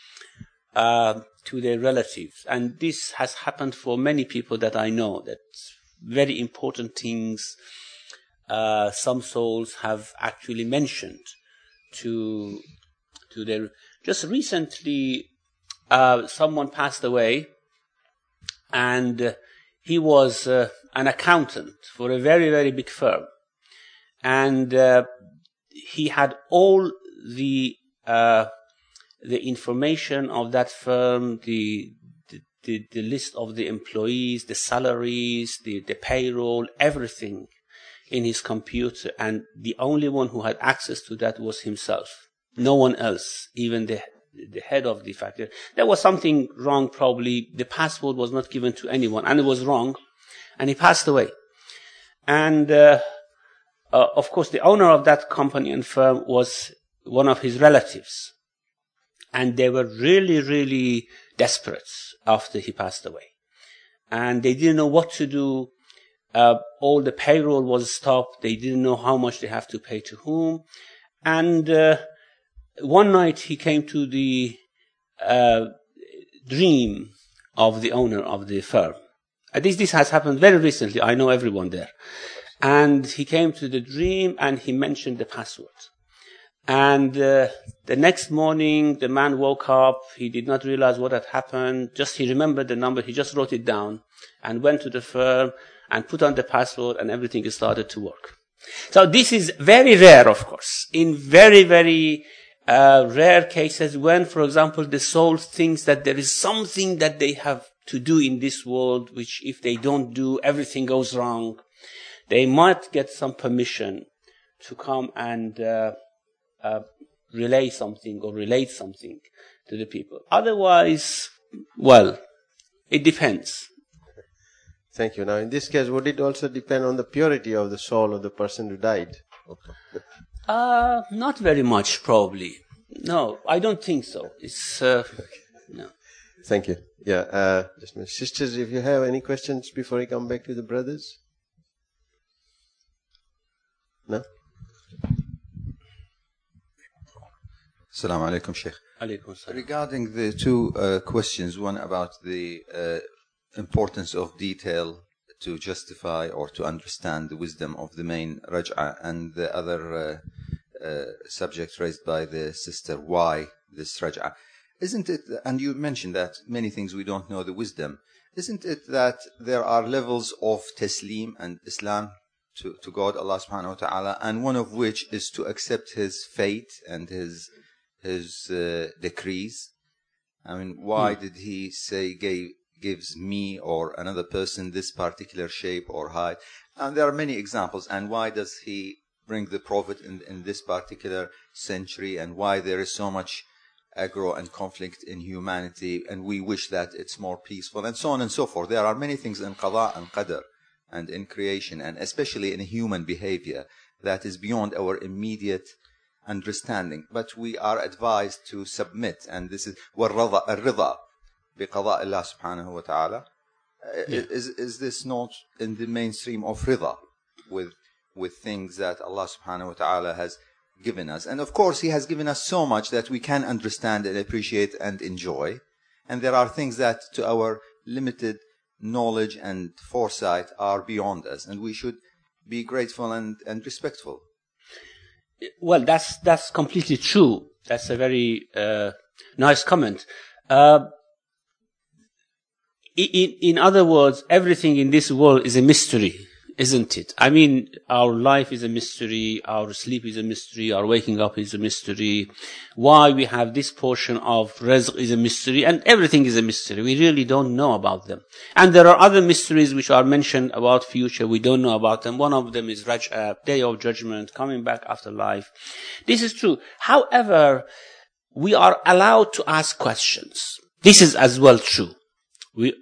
to their relatives, and this has happened for many people that I know. That very important things some souls have actually mentioned to their. Just recently, someone passed away, and he was an accountant for a very, very big firm, and he had all the information of that firm, the list of the employees, the salaries, the payroll, everything in his computer, and the only one who had access to that was himself. No one else, even the head of the factory. There was something wrong, probably. The password was not given to anyone, and it was wrong, and he passed away. And of course, the owner of that company and firm was one of his relatives. And they were really, really desperate after he passed away. And they didn't know what to do. All the payroll was stopped. They didn't know how much they have to pay to whom. And one night he came to the dream of the owner of the firm. This has happened very recently. I know everyone there. And he came to the dream and he mentioned the password. And the next morning, the man woke up. He did not realize what had happened. Just he remembered the number. He just wrote it down and went to the firm and put on the password, and everything started to work. So this is very rare, of course. In very, very rare cases when, for example, the soul thinks that there is something that they have to do in this world, which if they don't do, everything goes wrong. They might get some permission to come and relay something or relate something to the people. Otherwise, well, it depends. Thank you. Now, in this case, would it also depend on the purity of the soul of the person who died? Not very much, probably. No, I don't think so. It's no. Thank you. Yeah, just my sisters, if you have any questions before I come back to the brothers? No? Assalamu alaikum, Sheikh. Alaikum salam. Regarding the two questions, one about the importance of detail to justify or to understand the wisdom of the main raj'ah, and the other subject raised by the sister, why this raj'ah. Isn't it, and you mentioned that many things we don't know the wisdom, isn't it that there are levels of taslim and Islam to God, Allah subhanahu wa ta'ala, and one of which is to accept His fate and His decrees? I mean, why did He say gives me or another person this particular shape or height? And there are many examples. And why does He bring the Prophet in this particular century? And why there is so much aggro and conflict in humanity, and we wish that it's more peaceful, and so on and so forth. There are many things in qada and qadr and in creation, and especially in human behavior, that is beyond our immediate understanding. But we are advised to submit, and this is الرضا بقضاء الله سبحانه وتعالى. Is this not in the mainstream of rida with things that Allah subhanahu wa ta'ala has given us? And of course He has given us so much that we can understand and appreciate and enjoy, and there are things that to our limited knowledge and foresight are beyond us, and we should be grateful and respectful. Well, that's completely true. That's a very nice comment. In other words, everything in this world is a mystery. isn't it? I mean, our life is a mystery, our sleep is a mystery, our waking up is a mystery. Why we have this portion of rizq is a mystery, and everything is a mystery. We really don't know about them. And there are other mysteries which are mentioned about future. We don't know about them. One of them is Day of Judgment, coming back after life. This is true. However, we are allowed to ask questions. This is as well true. We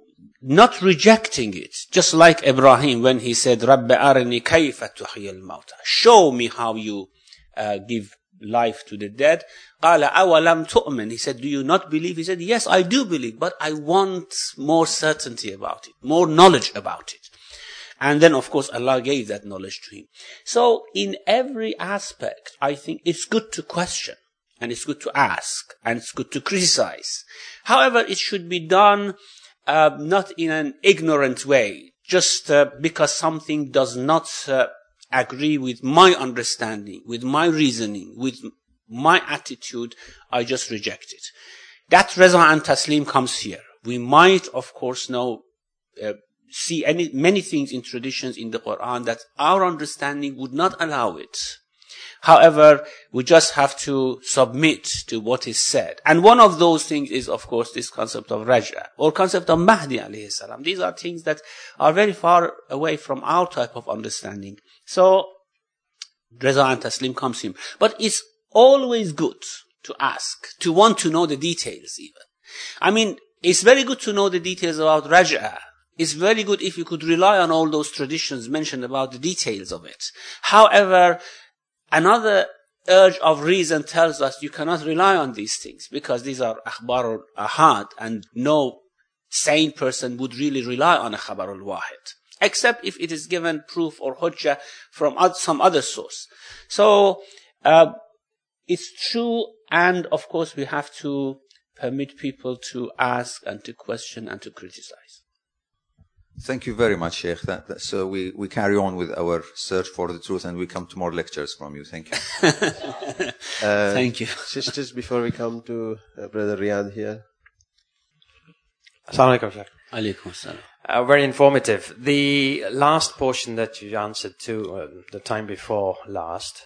not rejecting it, just like Ibrahim when he said, Rabbi arini kayfa tuhyi al-mawta. Show me how you give life to the dead. Qala awalam tu'min. He said, do you not believe? He said, yes, I do believe, but I want more certainty about it, more knowledge about it. And then, of course, Allah gave that knowledge to him. So, in every aspect, I think it's good to question, and it's good to ask, and it's good to criticize. However, it should be done not in an ignorant way, just because something does not agree with my understanding, with my reasoning, with my attitude, I just reject it. That Reza and Taslim comes here. We might, of course, now see many things in traditions in the Quran that our understanding would not allow it. However, we just have to submit to what is said. And one of those things is, of course, this concept of Raja, or concept of Mahdi alayhi salam. These are things that are very far away from our type of understanding. So, Reza and Taslim comes in. But it's always good to ask, to want to know the details even. I mean, it's very good to know the details about Raja. It's very good if you could rely on all those traditions mentioned about the details of it. However, another urge of reason tells us you cannot rely on these things because these are akhbar al-ahad and no sane person would really rely on a khabar al-wahid except if it is given proof or hujjah from some other source. So, it's true, and of course we have to permit people to ask and to question and to criticize. Thank you very much, Sheikh. So we carry on with our search for the truth, and we come to more lectures from you. Thank you. Thank you. Sisters, before we come to Brother Riyadh here. Assalamu alaikum, Sheikh. Alaikum assalam. Very informative. The last portion that you answered to the time before last,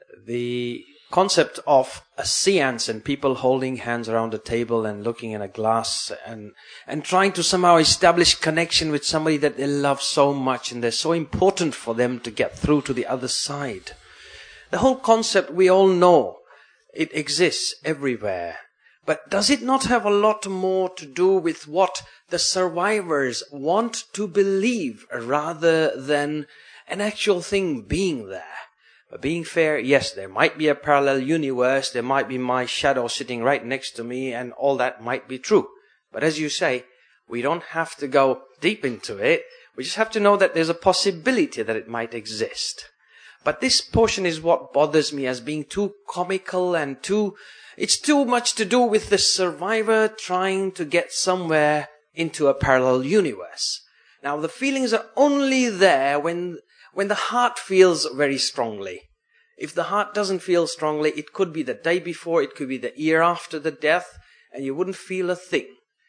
the concept of a seance and people holding hands around a table and looking in a glass and trying to somehow establish connection with somebody that they love so much and they're so important for them to get through to the other side. The whole concept, we all know, it exists everywhere. But does it not have a lot more to do with what the survivors want to believe rather than an actual thing being there? But being fair, yes, there might be a parallel universe, there might be my shadow sitting right next to me, and all that might be true. But as you say, we don't have to go deep into it, we just have to know that there's a possibility that it might exist. But this portion is what bothers me as being too comical and it's too much to do with the survivor trying to get somewhere into a parallel universe. Now, the feelings are only there when the heart feels very strongly. If the heart doesn't feel strongly, it could be the day before, it could be the year after the death, and you wouldn't feel a thing.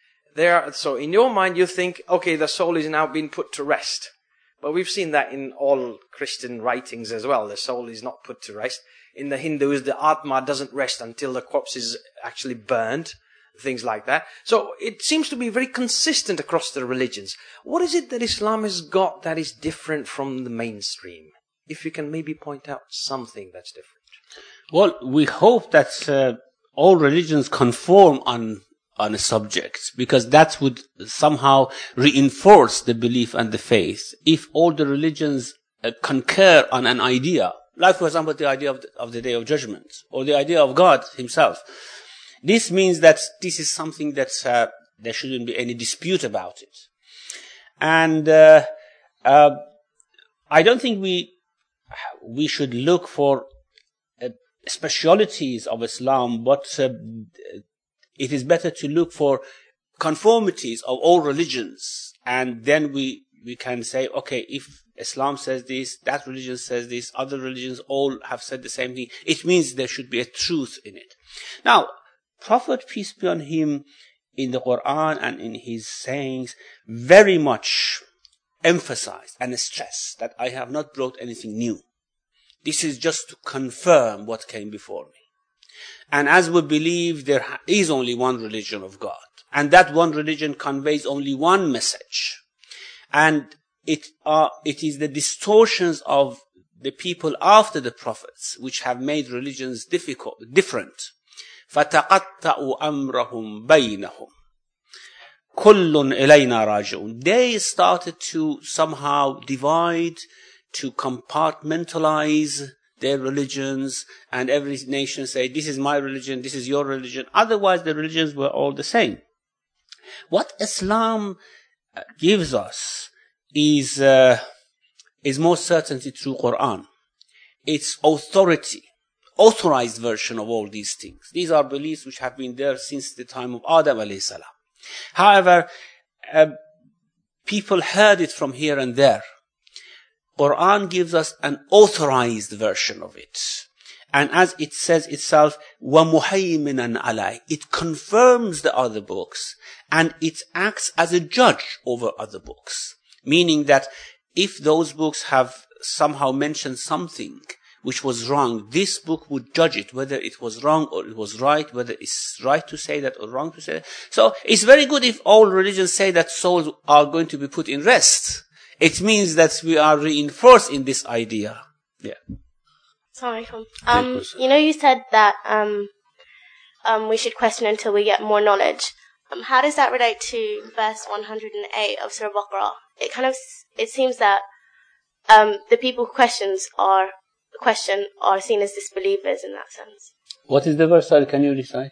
So in your mind you think, okay, the soul is now being put to rest. But we've seen that in all Christian writings as well. The soul is not put to rest. In the Hindus, the Atma doesn't rest until the corpse is actually burned. Things like that. So it seems to be very consistent across the religions. What is it that Islam has got that is different from the mainstream? If you can maybe point out something that's different. Well, we hope that all religions conform on a subject, because that would somehow reinforce the belief and the faith. If all the religions concur on an idea, like for example the idea of the Day of Judgment, or the idea of God himself, this means that this is something that there shouldn't be any dispute about it. And I don't think we should look for specialities of Islam, but it is better to look for conformities of all religions, and then we can say, okay, if Islam says this, that religion says this, other religions all have said the same thing, it means there should be a truth in it. Now, Prophet, peace be on him, in the Quran and in his sayings, very much emphasize and stress that I have not brought anything new. This is just to confirm what came before me. And as we believe there is only one religion of God, and that one religion conveys only one message, and it is the distortions of the people after the prophets which have made religions different. فَتَقَطَّعُوا أَمْرَهُمْ بَيْنَهُمْ كُلٌّ إِلَيْنَا رَاجِعُونَ. They started to somehow divide, to compartmentalize their religions, and every nation say, this is my religion, this is your religion. Otherwise, the religions were all the same. What Islam gives us is more certainty through Quran. It's authority, authorized version of all these things. These are beliefs which have been there since the time of Adam alayhi salam. However, people heard it from here and there. Quran gives us an authorized version of it. And as it says itself, وَمُهَيْمِنًا عَلَيْهِ, it confirms the other books, and it acts as a judge over other books. Meaning that if those books have somehow mentioned something which was wrong, this book would judge it, whether it was wrong or it was right, whether it's right to say that or wrong to say that. So it's very good if all religions say that souls are going to be put in rest. It means that we are reinforced in this idea. Yeah. Assalamualaikum. You said that we should question until we get more knowledge. How does that relate to verse 108 of Surah Baqarah? It seems that the people who question are seen as disbelievers in that sense. What is the verse? Can you recite?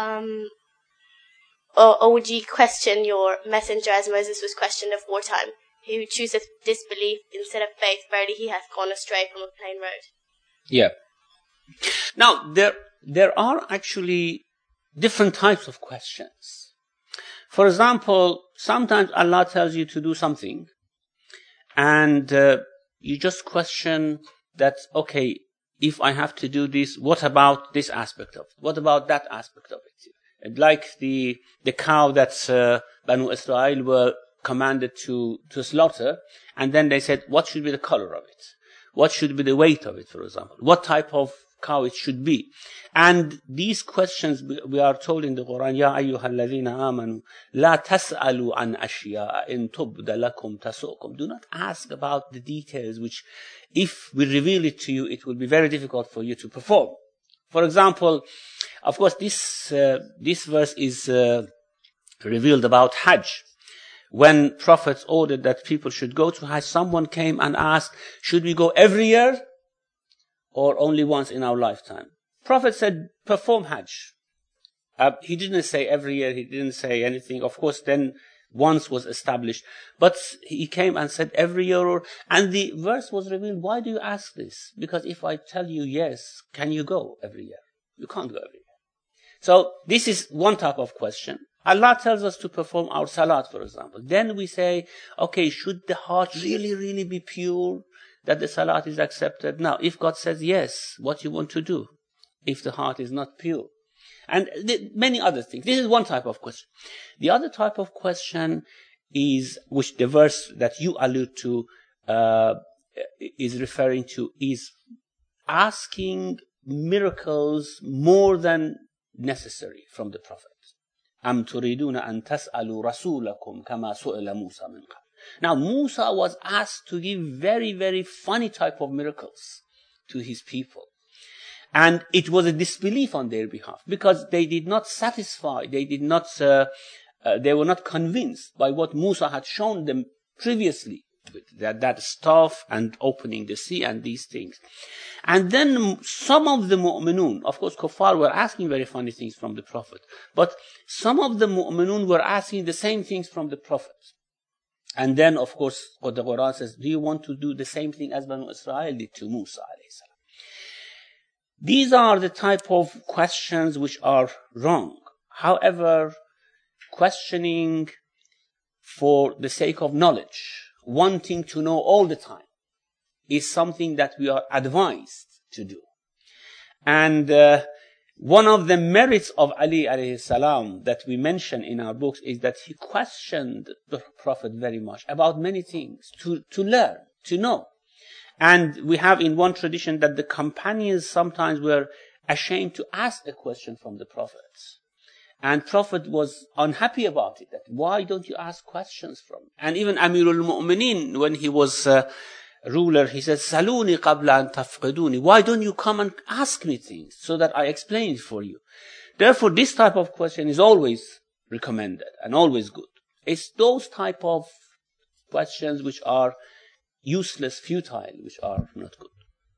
Or would you question your messenger as Moses was questioned of wartime? Who chooseth disbelief instead of faith, verily he hath gone astray from a plain road. Yeah. Now, there are actually different types of questions. For example, sometimes Allah tells you to do something, and you just question that, okay, if I have to do this, what about this aspect of it? What about that aspect of it? Like the cow that Banu Israel were commanded to slaughter, and then they said, what should be the color of it? What should be the weight of it, for example? What type of cow it should be? And these questions, we are told in the Quran, Ya ayyuhal ladhina amanu, la tas'alu an ashya'a in tubda lakum tasukum. Do not ask about the details which, if we reveal it to you, it will be very difficult for you to perform. For example, of course, this verse is revealed about Hajj. When prophets ordered that people should go to Hajj, someone came and asked, should we go every year or only once in our lifetime? Prophet said, perform Hajj. He didn't say every year, he didn't say anything. Of course, then once was established. But he came and said every year, and the verse was revealed. Why do you ask this? Because if I tell you yes, can you go every year? You can't go every year. So this is one type of question. Allah tells us to perform our salat, for example. Then we say, okay, should the heart really, really be pure that the salat is accepted? Now, if God says yes, what you want to do if the heart is not pure? And many other things. This is one type of question. The other type of question is, which the verse that you allude to is referring to, is asking miracles more than necessary from the Prophet. أَمْ تُرِيدُونَ أَن تَسْأَلُوا رَسُولَكُمْ كَمَا سُئِلَ مُوسَى مِنْ قَبْلِ. Now, Musa was asked to give very, very funny type of miracles to his people. And it was a disbelief on their behalf, because they did not satisfy, they were not convinced by what Musa had shown them previously, that staff and opening the sea and these things. And then some of the mu'minun, of course kuffar were asking very funny things from the Prophet, but some of the mu'minun were asking the same things from the Prophet. And then, of course, what the Quran says, do you want to do the same thing as Banu Israel did to Musa alayhi salam? These are the type of questions which are wrong. However, questioning for the sake of knowledge, wanting to know all the time, is something that we are advised to do. And One of the merits of Ali alayhi salam that we mention in our books is that he questioned the Prophet very much about many things to learn, to know. And we have in one tradition that the companions sometimes were ashamed to ask a question from the Prophet. And Prophet was unhappy about it. That why don't you ask questions from? And even Amirul Mu'mineen, when he was ruler, he said, Saluni qabla an tafqiduni. Why don't you come and ask me things so that I explain it for you? Therefore, this type of question is always recommended and always good. It's those type of questions which are useless, futile, which are not good.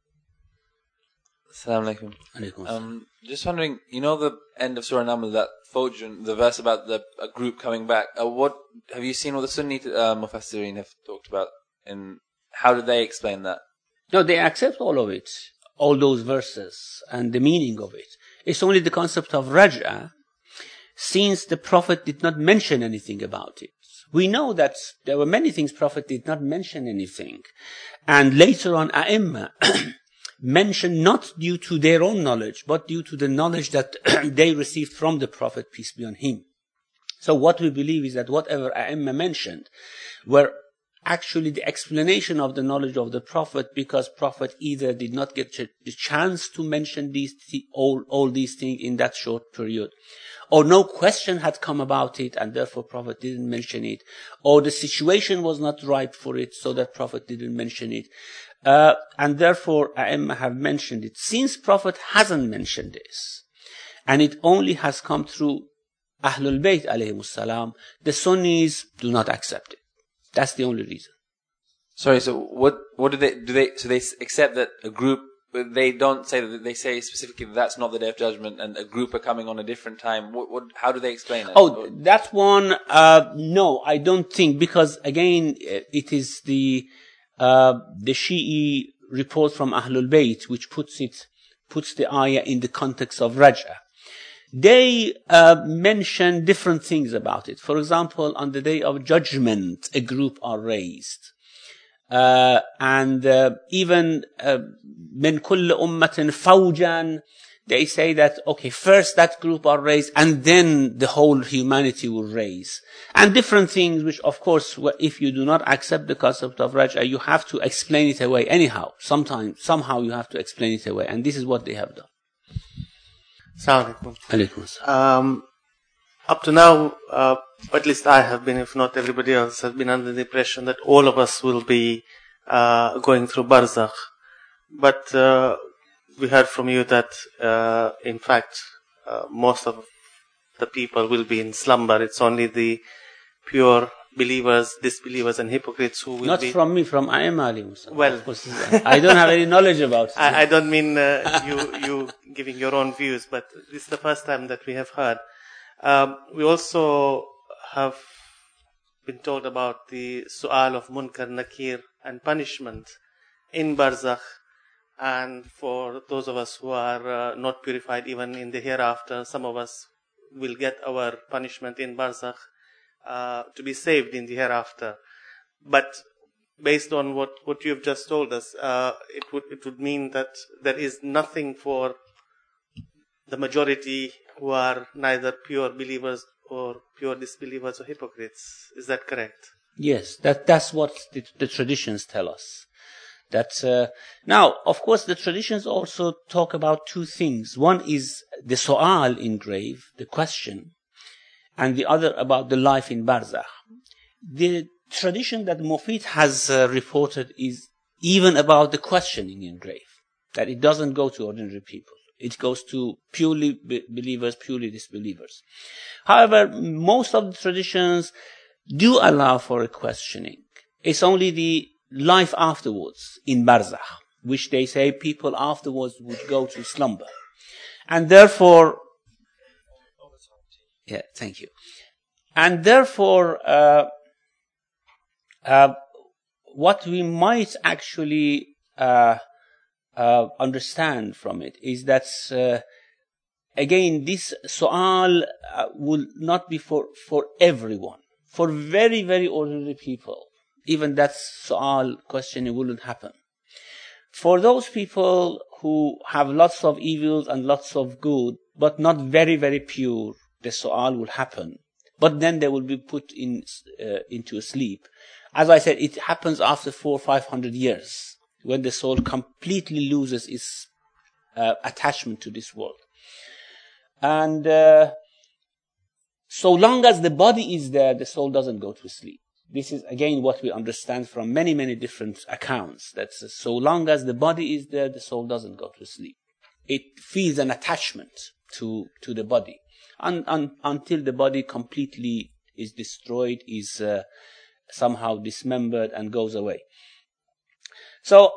Assalamu alaikum. Just wondering, you know the end of Surah Naml, that Fawjun, the verse about a group coming back. What have you seen what the Sunni Mufassirin have talked about, and how do they explain that? No, they accept all of it, all those verses and the meaning of it. It's only the concept of Raj'a, since the Prophet did not mention anything about it. We know that there were many things Prophet did not mention anything. And later on, A'imma mentioned not due to their own knowledge, but due to the knowledge that they received from the Prophet, peace be on him. So what we believe is that whatever A'imma mentioned were actually the explanation of the knowledge of the Prophet, because Prophet either did not get the chance to mention all these things in that short period, or no question had come about it and therefore Prophet didn't mention it, or the situation was not ripe for it so that Prophet didn't mention it. And therefore A'imma have mentioned it. Since Prophet hasn't mentioned this, and it only has come through Ahlul Bayt alayhimus salam, the Sunnis do not accept it. That's the only reason. Sorry, so what do they so they accept that a group, they don't say that, they say specifically that that's not the Day of Judgment and a group are coming on a different time. How do they explain it? Oh, that one, no, I don't think, because again, it is the Shi'i report from Ahlul Bayt which puts the ayah in the context of Raj'a. They mention different things about it. For example, on the Day of Judgment, a group are raised. And even min kulli ummatin fawjan, they say that, okay, first that group are raised and then the whole humanity will raise. And different things which, of course, if you do not accept the concept of Raj'a, you have to explain it away anyhow. Somehow you have to explain it away. And this is what they have done. Assalamu alaikum. Up to now, at least I have been, if not everybody else, has been under the impression that all of us will be going through Barzakh. But we heard from you that, in fact, most of the people will be in slumber. It's only the pure believers, disbelievers, and hypocrites who will not be... Not from me, from A'imma. Well, of course, I don't have any knowledge about it. I don't mean you giving your own views, but this is the first time that we have heard. We also have been told about the su'al of Munkar, Nakir and punishment in Barzakh, and for those of us who are not purified even in the hereafter, some of us will get our punishment in Barzakh to be saved in the hereafter. But based on what you've just told us, it would mean that there is nothing for the majority who are neither pure believers or pure disbelievers or hypocrites. Is that correct? Yes, that's what the traditions tell us. Now, of course, the traditions also talk about two things. One is the su'al in grave, the question, and the other about the life in Barzakh. The tradition that Mufid has reported is even about the questioning in grave, that it doesn't go to ordinary people. It goes to purely believers, purely disbelievers. However, most of the traditions do allow for a questioning. It's only the life afterwards in Barzakh, which they say people afterwards would go to slumber. And therefore, yeah, thank you. And therefore, what we might actually understand from it is that, again, this su'al will not be for everyone. For very, very ordinary people, even that su'al questioning wouldn't happen. For those people who have lots of evils and lots of good, but not very, very pure, the su'al will happen. But then they will be put into sleep. As I said, it happens after 400 or 500 years, when the soul completely loses its attachment to this world. And so long as the body is there, the soul doesn't go to sleep. This is again what we understand from many, many different accounts. That so long as the body is there, the soul doesn't go to sleep. It feels an attachment to the body, until the body completely is destroyed, is somehow dismembered and goes away. So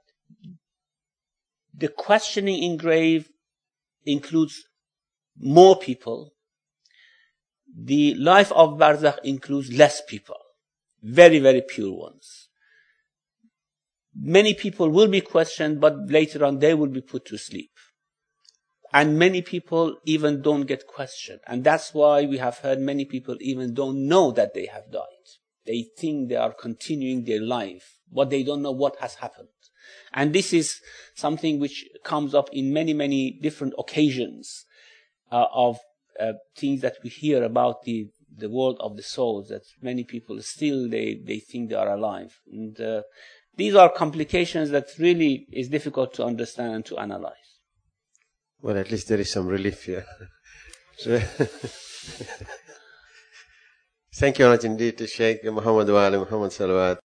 the questioning in grave includes more people. The life of Barzakh includes less people, very, very pure ones. Many people will be questioned, but later on they will be put to sleep. And many people even don't get questioned. And that's why we have heard many people even don't know that they have died. They think they are continuing their life, but they don't know what has happened. And this is something which comes up in many, many different occasions of things that we hear about the world of the souls, that many people still, they think they are alive. And these are complications that really is difficult to understand and to analyze. Well, at least there is some relief here. So thank you very much indeed to Sheikh Muhammad Wali Muhammad Salawat.